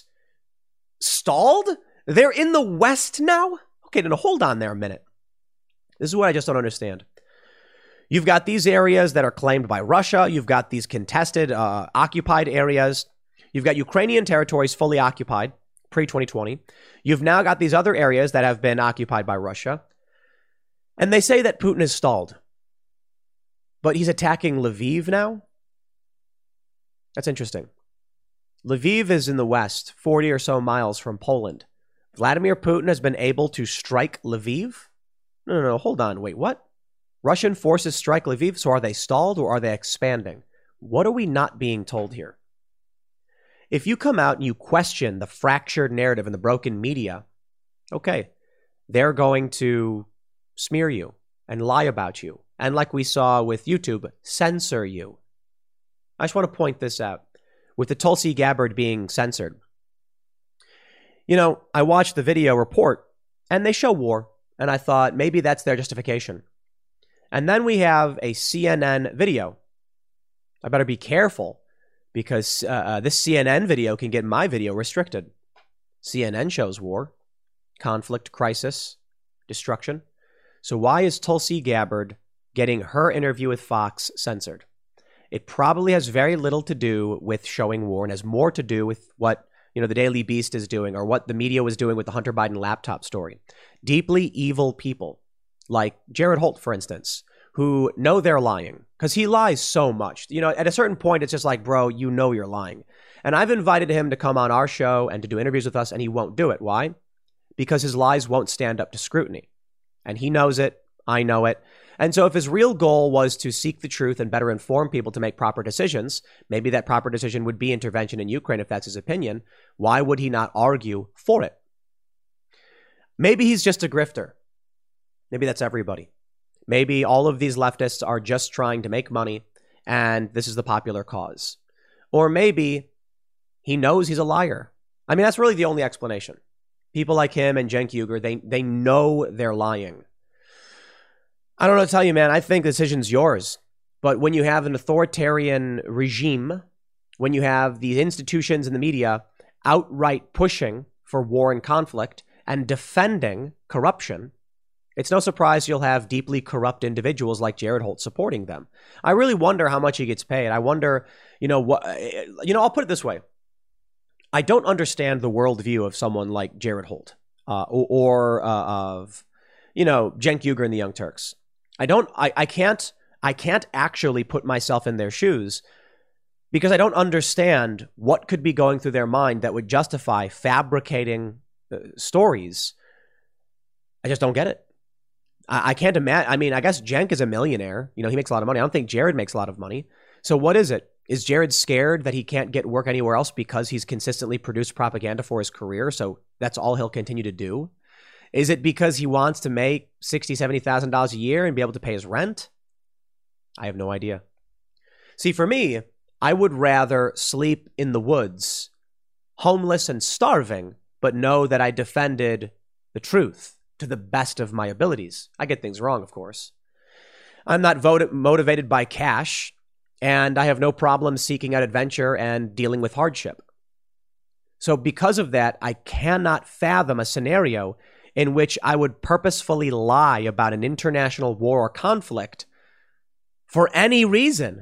Stalled? They're in the West now? Okay, then hold on there a minute. This is what I just don't understand. You've got these areas that are claimed by Russia. You've got these contested, occupied areas. You've got Ukrainian territories fully occupied pre-2020. You've now got these other areas that have been occupied by Russia. And they say that Putin is stalled. But he's attacking Lviv now? That's interesting. Lviv is in the west, 40 or so miles from Poland. Vladimir Putin has been able to strike Lviv? No, hold on. Wait, what? Russian forces strike Lviv, so are they stalled or are they expanding? What are we not being told here? If you come out and you question the fractured narrative and the broken media, okay, they're going to smear you and lie about you. And like we saw with YouTube, censor you. I just want to point this out. With the Tulsi Gabbard being censored. You know, I watched the video report and they show war. And I thought maybe that's their justification. And then we have a CNN video. I better be careful because this CNN video can get my video restricted. CNN shows war, conflict, crisis, destruction. So why is Tulsi Gabbard getting her interview with Fox censored? It probably has very little to do with showing war and has more to do with what, you know, the Daily Beast is doing or what the media was doing with the Hunter Biden laptop story. Deeply evil people like Jared Holt, for instance, who know they're lying because he lies so much. You know, at a certain point, it's just like, bro, you know you're lying. And I've invited him to come on our show and to do interviews with us, and he won't do it. Why? Because his lies won't stand up to scrutiny. And he knows it. I know it. And so if his real goal was to seek the truth and better inform people to make proper decisions, maybe that proper decision would be intervention in Ukraine if that's his opinion. Why would he not argue for it? Maybe he's just a grifter. Maybe that's everybody. Maybe all of these leftists are just trying to make money and this is the popular cause. Or maybe he knows he's a liar. I mean, that's really the only explanation. People like him and Cenk Uygur, they know they're lying. I don't know what to tell you, man. I think the decision's yours. But when you have an authoritarian regime, when you have the institutions and the media outright pushing for war and conflict and defending corruption, it's no surprise you'll have deeply corrupt individuals like Jared Holt supporting them. I really wonder how much he gets paid. I wonder, I'll put it this way. I don't understand the worldview of someone like Jared Holt or of Cenk Uygur and the Young Turks. I can't actually put myself in their shoes because I don't understand what could be going through their mind that would justify fabricating stories. I just don't get it. I can't imagine. I mean, I guess Cenk is a millionaire. You know, he makes a lot of money. I don't think Jared makes a lot of money. So what is it? Is Jared scared that he can't get work anywhere else because he's consistently produced propaganda for his career? So that's all he'll continue to do? Is it because he wants to make $60,000, $70,000 a year and be able to pay his rent? I have no idea. See, for me, I would rather sleep in the woods, homeless and starving, but know that I defended the truth to the best of my abilities. I get things wrong, of course. I'm not motivated by cash, and I have no problem seeking out adventure and dealing with hardship. So because of that, I cannot fathom a scenario in which I would purposefully lie about an international war or conflict for any reason.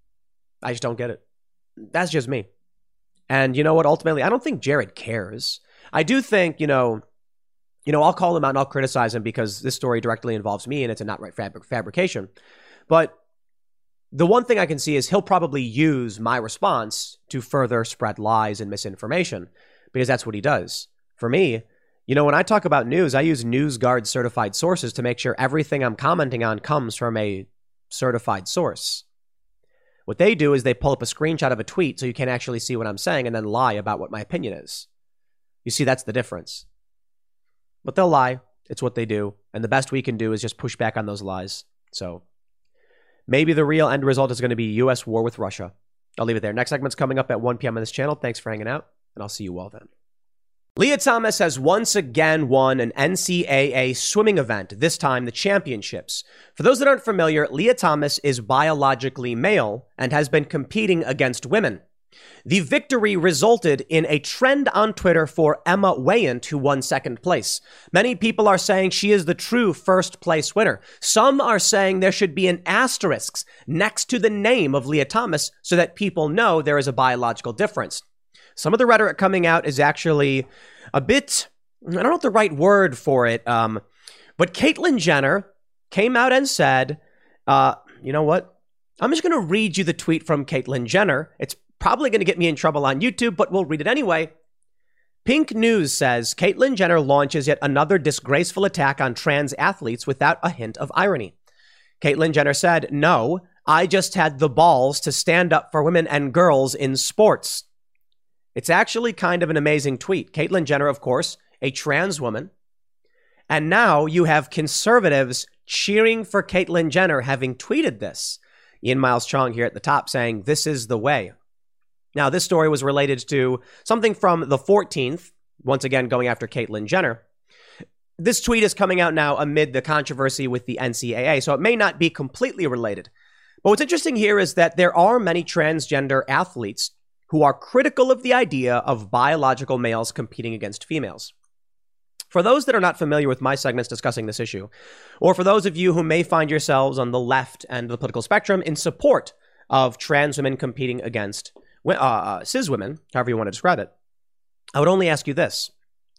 I just don't get it. That's just me. And you know what? Ultimately, I don't think Jared cares. I do think, I'll call him out and I'll criticize him because this story directly involves me and it's a not right fabrication. But the one thing I can see is he'll probably use my response to further spread lies and misinformation because that's what he does. For me, when I talk about news, I use NewsGuard certified sources to make sure everything I'm commenting on comes from a certified source. What they do is they pull up a screenshot of a tweet so you can't actually see what I'm saying and then lie about what my opinion is. You see, that's the difference. But they'll lie. It's what they do. And the best we can do is just push back on those lies. So maybe the real end result is going to be U.S. war with Russia. I'll leave it there. Next segment's coming up at 1 p.m. on this channel. Thanks for hanging out, and I'll see you all then. Leah Thomas has once again won an NCAA swimming event, this time the championships. For those that aren't familiar, Leah Thomas is biologically male and has been competing against women. The victory resulted in a trend on Twitter for Emma Weyant, who won second place. Many people are saying she is the true first place winner. Some are saying there should be an asterisk next to the name of Leah Thomas so that people know there is a biological difference. Some of the rhetoric coming out is actually a bit, I don't know what the right word for it, but Caitlyn Jenner came out and said, you know what? I'm just going to read you the tweet from Caitlyn Jenner. It's probably going to get me in trouble on YouTube, but we'll read it anyway. Pink News says, Caitlyn Jenner launches yet another disgraceful attack on trans athletes without a hint of irony. Caitlyn Jenner said, no, I just had the balls to stand up for women and girls in sports. It's actually kind of an amazing tweet. Caitlyn Jenner, of course, a trans woman. And now you have conservatives cheering for Caitlyn Jenner having tweeted this. Ian Miles Chong here at the top saying, this is the way. Now, this story was related to something from the 14th, once again going after Caitlyn Jenner. This tweet is coming out now amid the controversy with the NCAA, so it may not be completely related. But what's interesting here is that there are many transgender athletes who are critical of the idea of biological males competing against females. For those that are not familiar with my segments discussing this issue, or for those of you who may find yourselves on the left end of the political spectrum in support of trans women competing against cis women, however you want to describe it, I would only ask you this.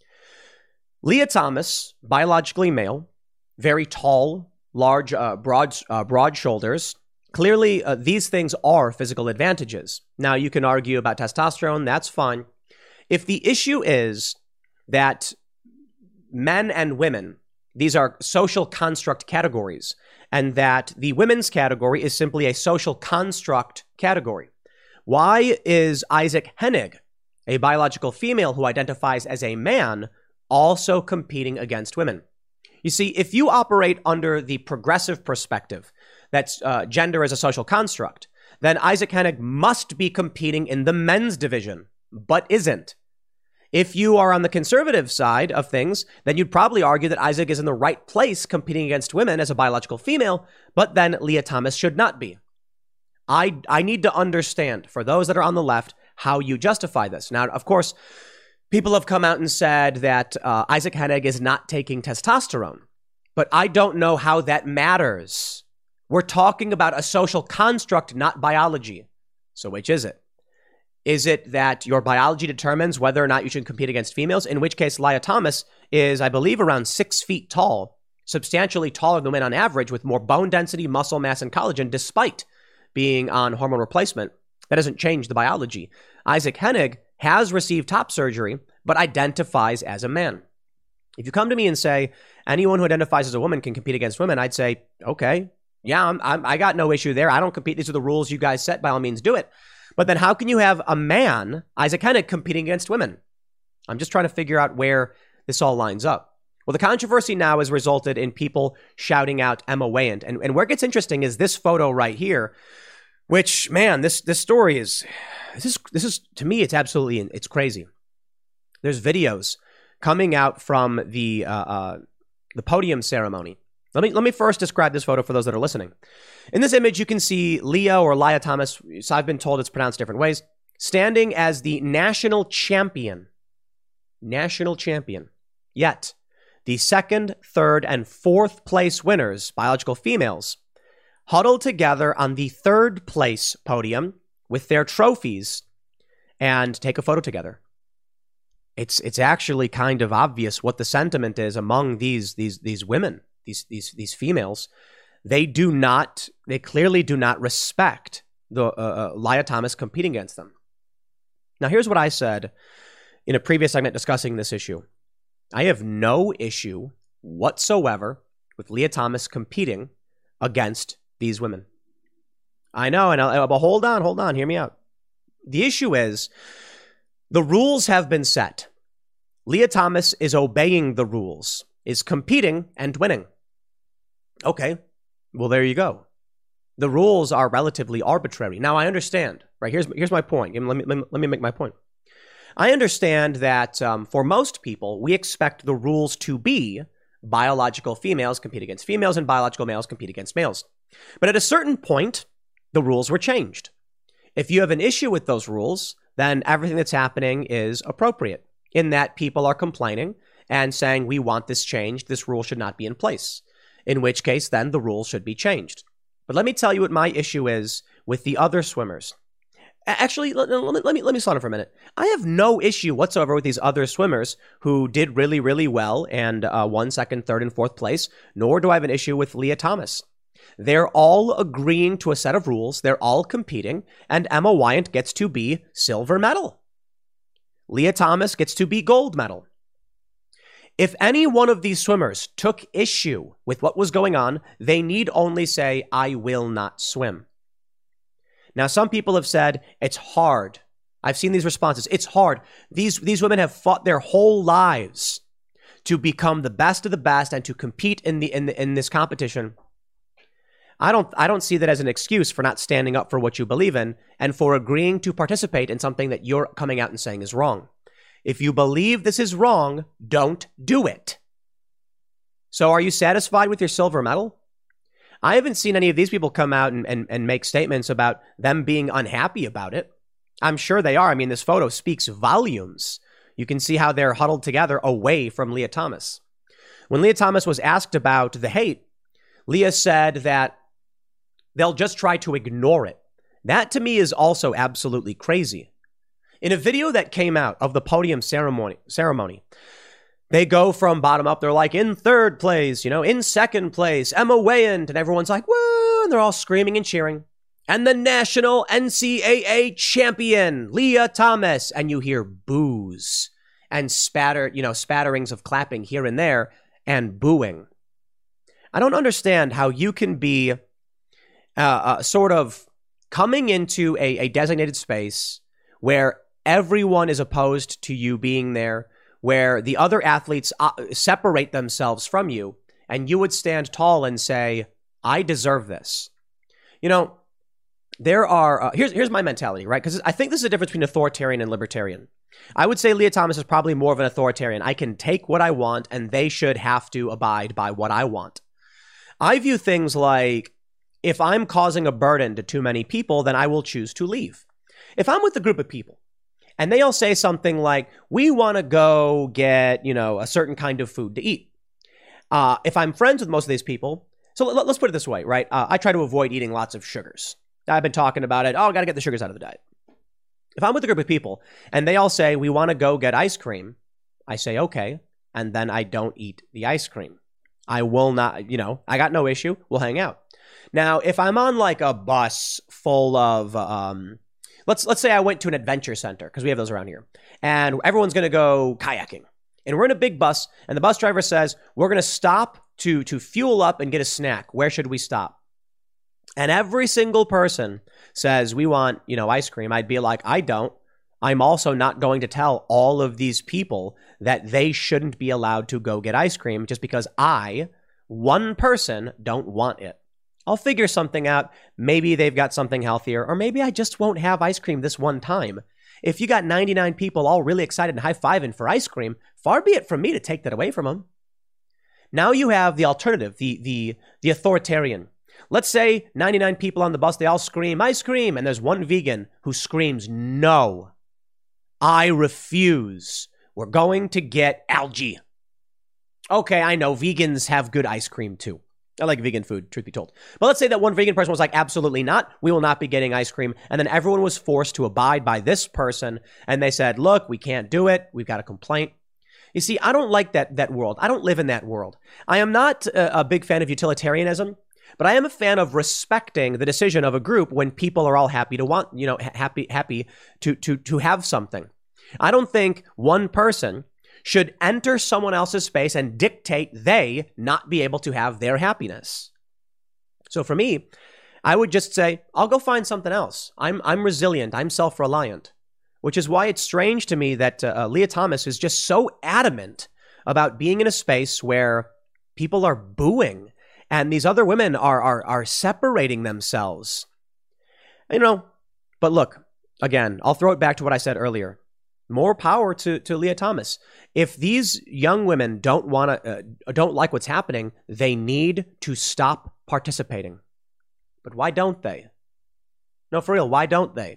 Leah Thomas, biologically male, very tall, large, broad shoulders. Clearly, these things are physical advantages. Now, you can argue about testosterone. That's fine. If the issue is that men and women, these are social construct categories, and that the women's category is simply a social construct category, why is Isaac Hennig, a biological female who identifies as a man, also competing against women? You see, if you operate under the progressive perspective that gender is a social construct, then Isaac Hennig must be competing in the men's division, but isn't. If you are on the conservative side of things, then you'd probably argue that Isaac is in the right place competing against women as a biological female, but then Leah Thomas should not be. I need to understand, for those that are on the left, how you justify this. Now, of course, people have come out and said that Isaac Hennig is not taking testosterone, but I don't know how that matters. We're talking about a social construct, not biology. So which is it? Is it that your biology determines whether or not you should compete against females? In which case, Leah Thomas is, I believe, around 6 feet tall, substantially taller than men on average, with more bone density, muscle mass, and collagen, despite being on hormone replacement. That doesn't change the biology. Isaac Hennig has received top surgery, but identifies as a man. If you come to me and say, anyone who identifies as a woman can compete against women, I'd say, okay, yeah, I got no issue there. I don't compete. These are the rules you guys set. By all means, do it. But then how can you have a man, Isaac Hennig, competing against women? I'm just trying to figure out where this all lines up. Well, the controversy now has resulted in people shouting out Emma Wayand. And where it gets interesting is this photo right here, which, man, this story is to me, it's absolutely, it's crazy. There's videos coming out from the podium ceremony. Let me first describe this photo for those that are listening. In this image, you can see Leah or Leah Thomas, so I've been told it's pronounced different ways, standing as the national champion. National champion. Yet, the second, third, and fourth place winners, biological females, huddle together on the third place podium with their trophies and take a photo together. It's actually kind of obvious what the sentiment is among these women. These females, they clearly do not respect the Leah Thomas competing against them. Now, here's what I said in a previous segment discussing this issue. I have no issue whatsoever with Leah Thomas competing against these women. I know, but hold on, hear me out. The issue is the rules have been set. Leah Thomas is obeying the rules, is competing and winning. Okay, well, there you go. The rules are relatively arbitrary. Now, I understand, right? Here's my point. Let me make my point. I understand that for most people, we expect the rules to be biological females compete against females and biological males compete against males. But at a certain point, the rules were changed. If you have an issue with those rules, then everything that's happening is appropriate in that people are complaining and saying, we want this changed. This rule should not be in place. In which case, then the rules should be changed. But let me tell you what my issue is with the other swimmers. Actually, let me slow down for a minute. I have no issue whatsoever with these other swimmers who did really, really well and won second, third, and fourth place, nor do I have an issue with Lia Thomas. They're all agreeing to a set of rules. They're all competing, and Emma Wyant gets to be silver medal. Lia Thomas gets to be gold medal. If any one of these swimmers took issue with what was going on, they need only say, I will not swim. Now, some people have said it's hard. I've seen these responses. It's hard. These women have fought their whole lives to become the best of the best and to compete in this competition. I don't see that as an excuse for not standing up for what you believe in and for agreeing to participate in something that you're coming out and saying is wrong. If you believe this is wrong, don't do it. So are you satisfied with your silver medal? I haven't seen any of these people come out and make statements about them being unhappy about it. I'm sure they are. I mean, this photo speaks volumes. You can see how they're huddled together away from Lia Thomas. When Lia Thomas was asked about the hate, Lia said that they'll just try to ignore it. That to me is also absolutely crazy. In a video that came out of the podium ceremony, they go from bottom up. They're like, in third place, in second place, Emma Wyant. And everyone's like, woo, and they're all screaming and cheering. And the national NCAA champion, Lia Thomas. And you hear boos and spatterings of clapping here and there and booing. I don't understand how you can be sort of coming into a designated space where everyone is opposed to you being there, where the other athletes separate themselves from you, and you would stand tall and say, I deserve this. There are, here's my mentality, right? Because I think this is the difference between authoritarian and libertarian. I would say Lia Thomas is probably more of an authoritarian. I can take what I want, and they should have to abide by what I want. I view things like, if I'm causing a burden to too many people, then I will choose to leave. If I'm with a group of people, and they all say something like, we want to go get, a certain kind of food to eat. If I'm friends with most of these people, so let's put it this way, right? I try to avoid eating lots of sugars. I've been talking about it. I got to get the sugars out of the diet. If I'm with a group of people and they all say, we want to go get ice cream, I say, okay. And then I don't eat the ice cream. I will not, I got no issue. We'll hang out. Now, if I'm on like a bus full of, let's say I went to an adventure center, because we have those around here, and everyone's going to go kayaking. And we're in a big bus, and the bus driver says, we're going to stop to fuel up and get a snack. Where should we stop? And every single person says, we want, ice cream. I'd be like, I don't. I'm also not going to tell all of these people that they shouldn't be allowed to go get ice cream just because I, one person, don't want it. I'll figure something out. Maybe they've got something healthier, or maybe I just won't have ice cream this one time. If you got 99 people all really excited and high-fiving for ice cream, far be it from me to take that away from them. Now you have the alternative, the authoritarian. Let's say 99 people on the bus, they all scream, ice cream, and there's one vegan who screams, no, I refuse. We're going to get algae. Okay, I know, vegans have good ice cream too. I like vegan food, truth be told. But let's say that one vegan person was like, absolutely not. We will not be getting ice cream. And then everyone was forced to abide by this person. And they said, look, we can't do it. We've got a complaint. You see, I don't like that world. I don't live in that world. I am not a big fan of utilitarianism, but I am a fan of respecting the decision of a group when people are all happy to happy to have something. I don't think one person should enter someone else's space and dictate they not be able to have their happiness. So for me, I would just say, I'll go find something else. I'm resilient. I'm self-reliant, which is why it's strange to me that Lia Thomas is just so adamant about being in a space where people are booing and these other women are separating themselves. But look, again, I'll throw it back to what I said earlier. More power to Lia Thomas. If these young women don't like what's happening, they need to stop participating. But why don't they? No, for real, why don't they?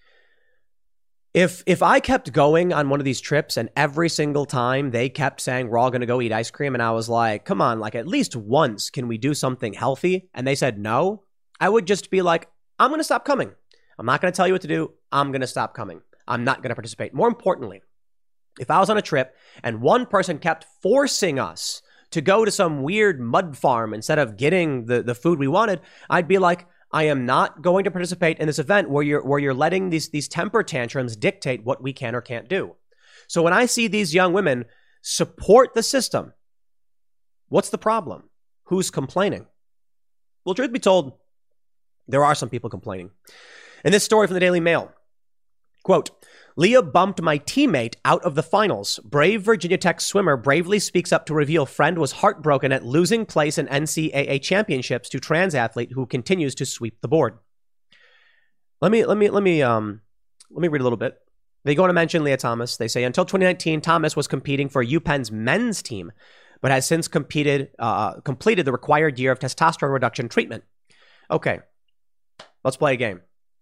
If I kept going on one of these trips and every single time they kept saying, we're all going to go eat ice cream, and I was like, come on, like at least once can we do something healthy? And they said no, I would just be like, I'm going to stop coming. I'm not going to tell you what to do. I'm going to stop coming. I'm not going to participate. More importantly, if I was on a trip and one person kept forcing us to go to some weird mud farm instead of getting the food we wanted, I'd be like, I am not going to participate in this event where you're letting these temper tantrums dictate what we can or can't do. So when I see these young women support the system, what's the problem? Who's complaining? Well, truth be told, there are some people complaining. In this story from the Daily Mail, quote, Leah bumped my teammate out of the finals. Brave Virginia Tech swimmer bravely speaks up to reveal friend was heartbroken at losing place in NCAA championships to trans athlete who continues to sweep the board. Let me read a little bit. They go on to mention Leah Thomas. They say until 2019, Thomas was competing for UPenn's men's team, but has since completed the required year of testosterone reduction treatment. Okay, let's play a game.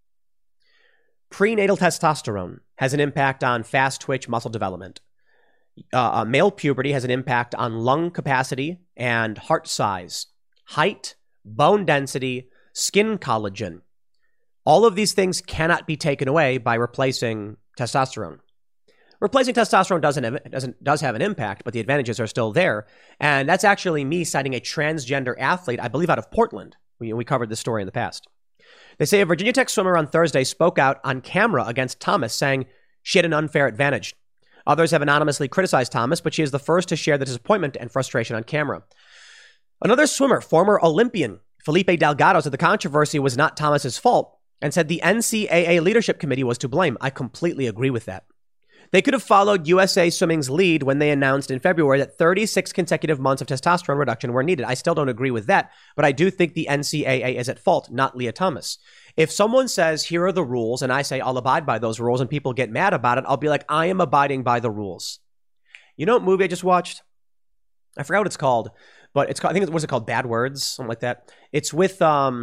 Prenatal testosterone has an impact on fast twitch muscle development. Male puberty has an impact on lung capacity and heart size, height, bone density, skin collagen. All of these things cannot be taken away by replacing testosterone. Replacing testosterone does have an impact, but the advantages are still there. And that's actually me citing a transgender athlete, I believe out of Portland. We covered this story in the past. They say a Virginia Tech swimmer on Thursday spoke out on camera against Thomas, saying she had an unfair advantage. Others have anonymously criticized Thomas, but she is the first to share the disappointment and frustration on camera. Another swimmer, former Olympian Felipe Delgado, said the controversy was not Thomas's fault and said the NCAA leadership committee was to blame. I completely agree with that. They could have followed USA Swimming's lead when they announced in February that 36 consecutive months of testosterone reduction were needed. I still don't agree with that, but I do think the NCAA is at fault, not Leah Thomas. If someone says, here are the rules, and I say I'll abide by those rules and people get mad about it, I'll be like, I am abiding by the rules. You know what movie I just watched? I forgot what it's called, but it's called, what's it called? Bad Words, something like that. It's with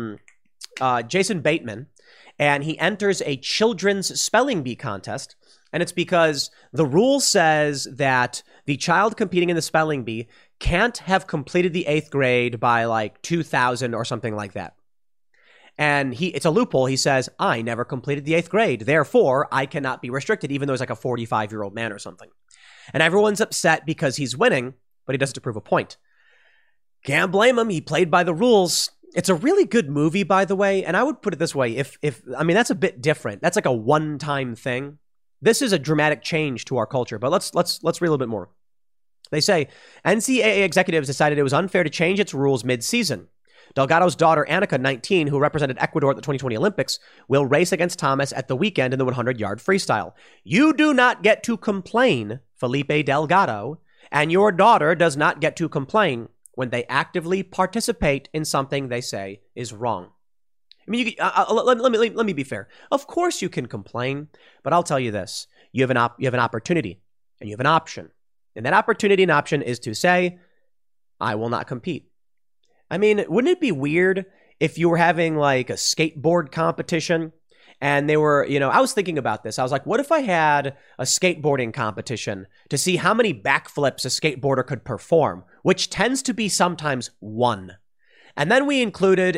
Jason Bateman, and he enters a children's spelling bee contest. And it's because the rule says that the child competing in the spelling bee can't have completed the 8th grade by like 2000 or something like that. And it's a loophole. He says, I never completed the 8th grade. Therefore, I cannot be restricted, even though he's like a 45-year-old man or something. And everyone's upset because he's winning, but he does it to prove a point. Can't blame him. He played by the rules. It's a really good movie, by the way. And I would put it this way. That's a bit different. That's like a one-time thing. This is a dramatic change to our culture, but let's read a little bit more. They say NCAA executives decided it was unfair to change its rules mid-season. Delgado's daughter, Annika, 19, who represented Ecuador at the 2020 Olympics, will race against Thomas at the weekend in the 100-yard freestyle. You do not get to complain, Felipe Delgado, and your daughter does not get to complain when they actively participate in something they say is wrong. I mean, let me be fair. Of course you can complain, but I'll tell you this. You have an opportunity and you have an option. And that opportunity and option is to say, I will not compete. I mean, wouldn't it be weird if you were having like a skateboard competition and they were, I was thinking about this. I was like, what if I had a skateboarding competition to see how many backflips a skateboarder could perform, which tends to be sometimes one. And then we included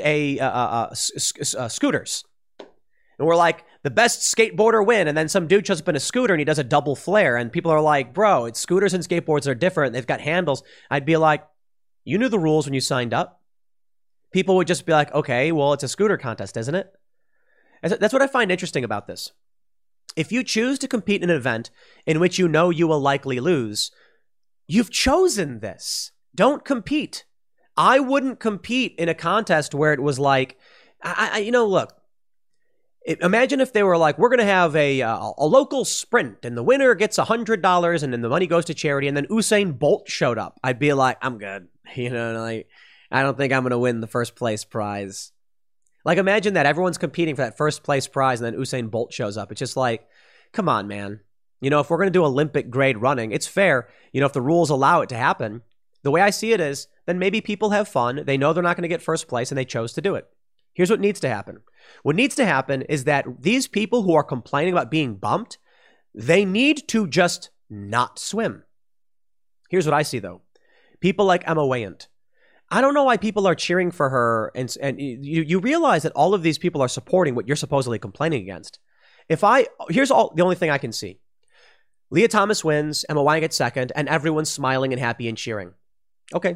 scooters. And we're like, the best skateboarder win. And then some dude shows up in a scooter and he does a double flare. And people are like, bro, scooters and skateboards are different. They've got handles. I'd be like, you knew the rules when you signed up. People would just be like, okay, well, it's a scooter contest, isn't it? That's what I find interesting about this. If you choose to compete in an event in which you know you will likely lose, you've chosen this. Don't compete. I wouldn't compete in a contest where it was like, look, imagine if they were like, we're going to have a local sprint and the winner gets $100 and then the money goes to charity. And then Usain Bolt showed up. I'd be like, I'm good. I don't think I'm going to win the first place prize. Like, imagine that everyone's competing for that first place prize and then Usain Bolt shows up. It's just like, come on, man. If we're going to do Olympic grade running, it's fair. If the rules allow it to happen. The way I see it is, then maybe people have fun. They know they're not going to get first place and they chose to do it. Here's what needs to happen. What needs to happen is that these people who are complaining about being bumped, they need to just not swim. Here's what I see, though. People like Emma Weyant. I don't know why people are cheering for her, and you realize that all of these people are supporting what you're supposedly complaining against. Here's the only thing I can see. Leah Thomas wins, Emma Wang gets second, and everyone's smiling and happy and cheering. Okay.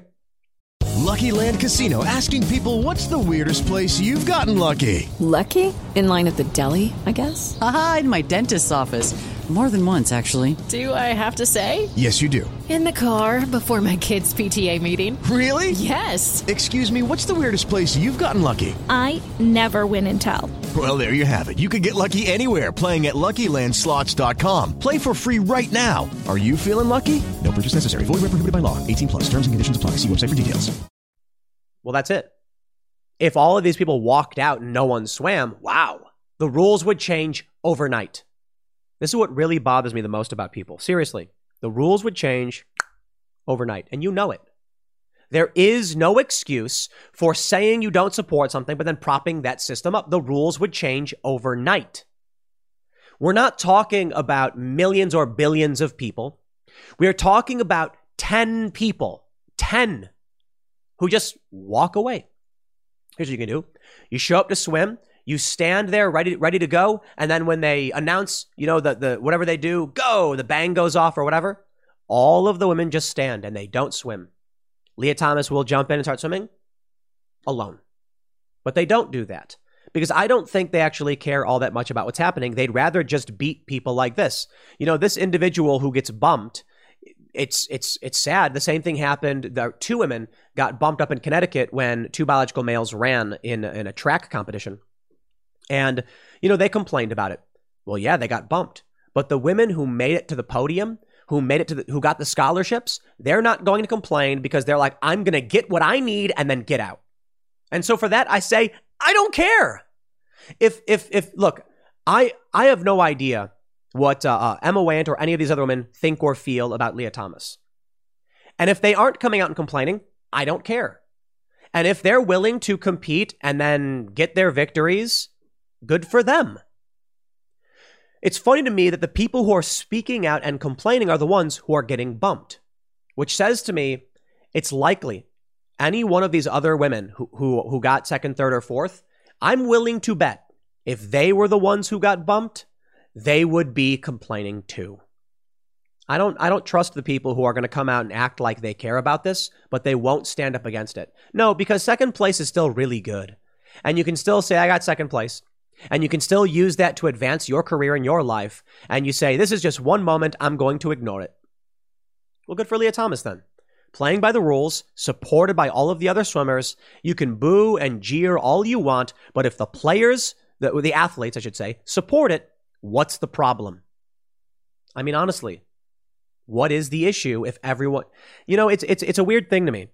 Lucky Land Casino, asking people, what's the weirdest place you've gotten lucky? Lucky? In line at the deli, I guess? Aha, in my dentist's office. More than once, actually. Do I have to say? Yes, you do. In the car before my kids' PTA meeting. Really? Yes. Excuse me, what's the weirdest place you've gotten lucky? I never win and tell. Well, there you have it. You can get lucky anywhere, playing at LuckyLandSlots.com. Play for free right now. Are you feeling lucky? No purchase necessary. Void where prohibited by law. 18 plus. Terms and conditions apply. See website for details. Well, that's it. If all of these people walked out and no one swam, wow, the rules would change overnight. This is what really bothers me the most about people. Seriously, the rules would change overnight, and you know it. There is no excuse for saying you don't support something, but then propping that system up. The rules would change overnight. We're not talking about millions or billions of people. We are talking about 10 people, 10, who just walk away. Here's what you can do. You show up to swim. You stand there ready to go. And then when they announce, the whatever they do, go, the bang goes off or whatever, all of the women just stand and they don't swim. Leah Thomas will jump in and start swimming alone. But they don't do that because I don't think they actually care all that much about what's happening. They'd rather just beat people like this. This individual who gets bumped, it's sad. The same thing happened. The 2 women got bumped up in Connecticut when 2 biological males ran in a track competition. And, they complained about it. Well, yeah, they got bumped. But the women who made it to the podium, who got the scholarships, they're not going to complain because they're like, I'm going to get what I need and then get out. And so for that, I say, I don't care. Look, I have no idea what Emma Want or any of these other women think or feel about Leah Thomas. And if they aren't coming out and complaining, I don't care. And if they're willing to compete and then get their victories, good for them. It's funny to me that the people who are speaking out and complaining are the ones who are getting bumped, which says to me it's likely any one of these other women who got second, third, or fourth, I'm willing to bet if they were the ones who got bumped, they would be complaining too. I don't trust the people who are going to come out and act like they care about this, but they won't stand up against it. No, because second place is still really good. And you can still say, I got second place. And you can still use that to advance your career and your life. And you say, this is just one moment, I'm going to ignore it. Well, good for Leah Thomas then. Playing by the rules, supported by all of the other swimmers. You can boo and jeer all you want, but if the players, the athletes, I should say, support it, what's the problem? I mean, honestly, what is the issue if everyone, it's a weird thing to me.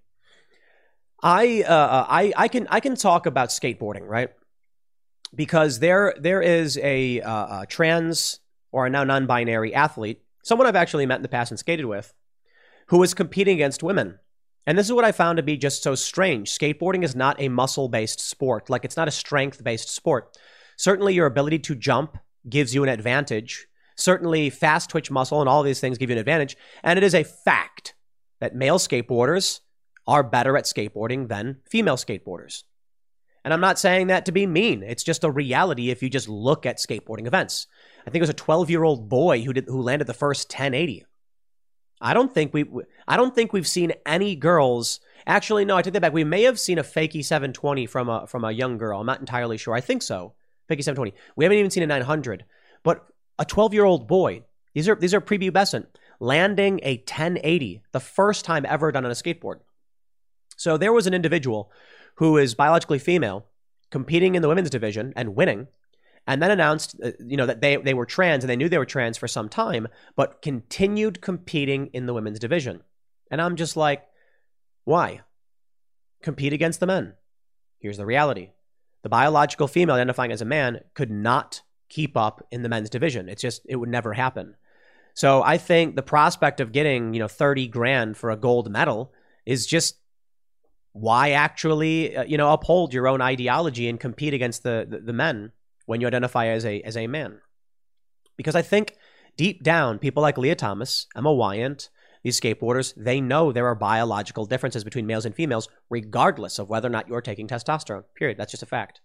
I can talk about skateboarding, right? Because there is a trans or a now non-binary athlete, someone I've actually met in the past and skated with, who is competing against women. And this is what I found to be just so strange. Skateboarding is not a muscle-based sport. Like, it's not a strength-based sport. Certainly, your ability to jump gives you an advantage. Certainly, fast twitch muscle and all of these things give you an advantage. And it is a fact that male skateboarders are better at skateboarding than female skateboarders. And I'm not saying that to be mean. It's just a reality if you just look at skateboarding events. I think it was a 12-year-old boy who landed the first 1080. I don't think we've seen any girls. Actually, no, I take that back. We may have seen a fakie 720 from a young girl. I'm not entirely sure. I think so. Fakie 720. We haven't even seen a 900. But a 12-year-old boy, these are prepubescent, landing a 1080, the first time ever done on a skateboard. So there was an individual who is biologically female, competing in the women's division and winning, and then announced, that they were trans, and they knew they were trans for some time, but continued competing in the women's division. And I'm just like, why? Compete against the men. Here's the reality. The biological female identifying as a man could not keep up in the men's division. It would never happen. So I think the prospect of getting, $30,000 for a gold medal is just, why actually, uphold your own ideology and compete against the men when you identify as a man? Because I think deep down, people like Leah Thomas, Emma Wyandt, these skateboarders, they know there are biological differences between males and females, regardless of whether or not you're taking testosterone. Period. That's just a fact.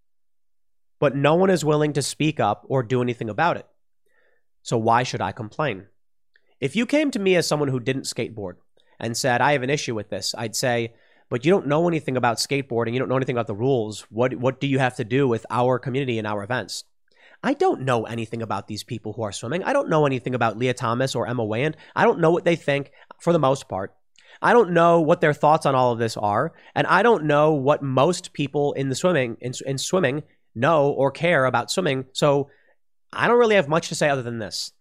But no one is willing to speak up or do anything about it. So why should I complain? If you came to me as someone who didn't skateboard and said, I have an issue with this, I'd say, but you don't know anything about skateboarding. You don't know anything about the rules. What do you have to do with our community and our events? I don't know anything about these people who are swimming. I don't know anything about Leah Thomas or Emma Weyand. I don't know what they think for the most part. I don't know what their thoughts on all of this are. And I don't know what most people in swimming know or care about swimming. So I don't really have much to say other than this.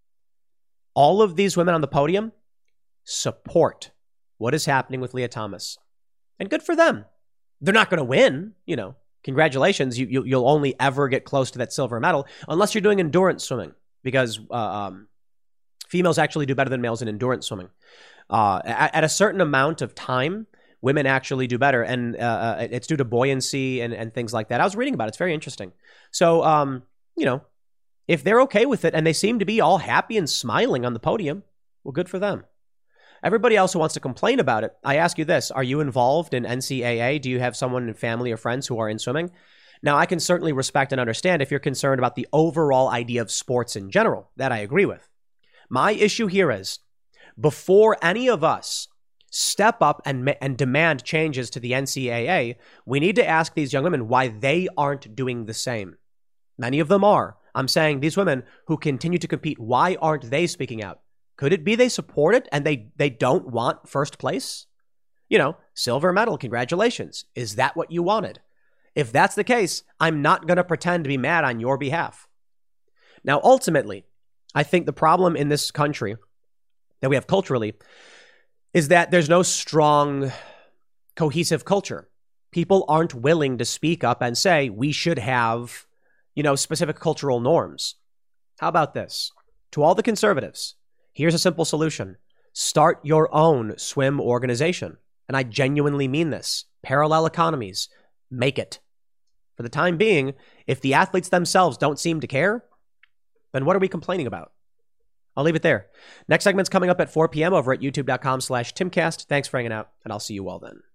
All of these women on the podium support what is happening with Leah Thomas. And good for them. They're not going to win, Congratulations. You'll only ever get close to that silver medal unless you're doing endurance swimming, because females actually do better than males in endurance swimming. At a certain amount of time, women actually do better, and it's due to buoyancy and things like that. I was reading about it. It's very interesting. So, if they're okay with it and they seem to be all happy and smiling on the podium, well, good for them. Everybody else who wants to complain about it, I ask you this. Are you involved in NCAA? Do you have someone in family or friends who are in swimming? Now, I can certainly respect and understand if you're concerned about the overall idea of sports in general. That I agree with. My issue here is, before any of us step up and demand changes to the NCAA, we need to ask these young women why they aren't doing the same. Many of them are. I'm saying these women who continue to compete, why aren't they speaking out? Could it be they support it and they don't want first place? Silver medal, congratulations. Is that what you wanted? If that's the case, I'm not going to pretend to be mad on your behalf. Now, ultimately, I think the problem in this country that we have culturally is that there's no strong, cohesive culture. People aren't willing to speak up and say we should have, specific cultural norms. How about this? To all the conservatives, here's a simple solution. Start your own swim organization. And I genuinely mean this. Parallel economies. Make it. For the time being, if the athletes themselves don't seem to care, then what are we complaining about? I'll leave it there. Next segment's coming up at 4 p.m. over at youtube.com/Timcast. Thanks for hanging out, and I'll see you all then.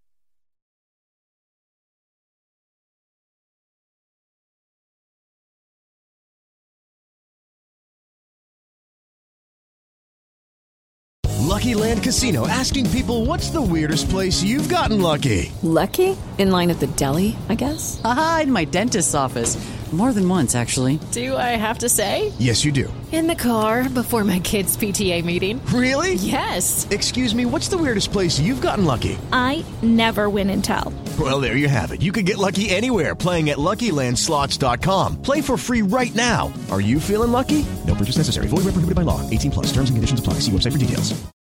Lucky Land Casino, asking people, what's the weirdest place you've gotten lucky? Lucky? In line at the deli, I guess? Aha, in my dentist's office. More than once, actually. Do I have to say? Yes, you do. In the car before my kids' PTA meeting. Really? Yes. Excuse me, what's the weirdest place you've gotten lucky? I never win and tell. Well, there you have it. You can get lucky anywhere, playing at LuckyLandSlots.com. Play for free right now. Are you feeling lucky? No purchase necessary. Void where prohibited by law. 18+. Terms and conditions apply. See website for details.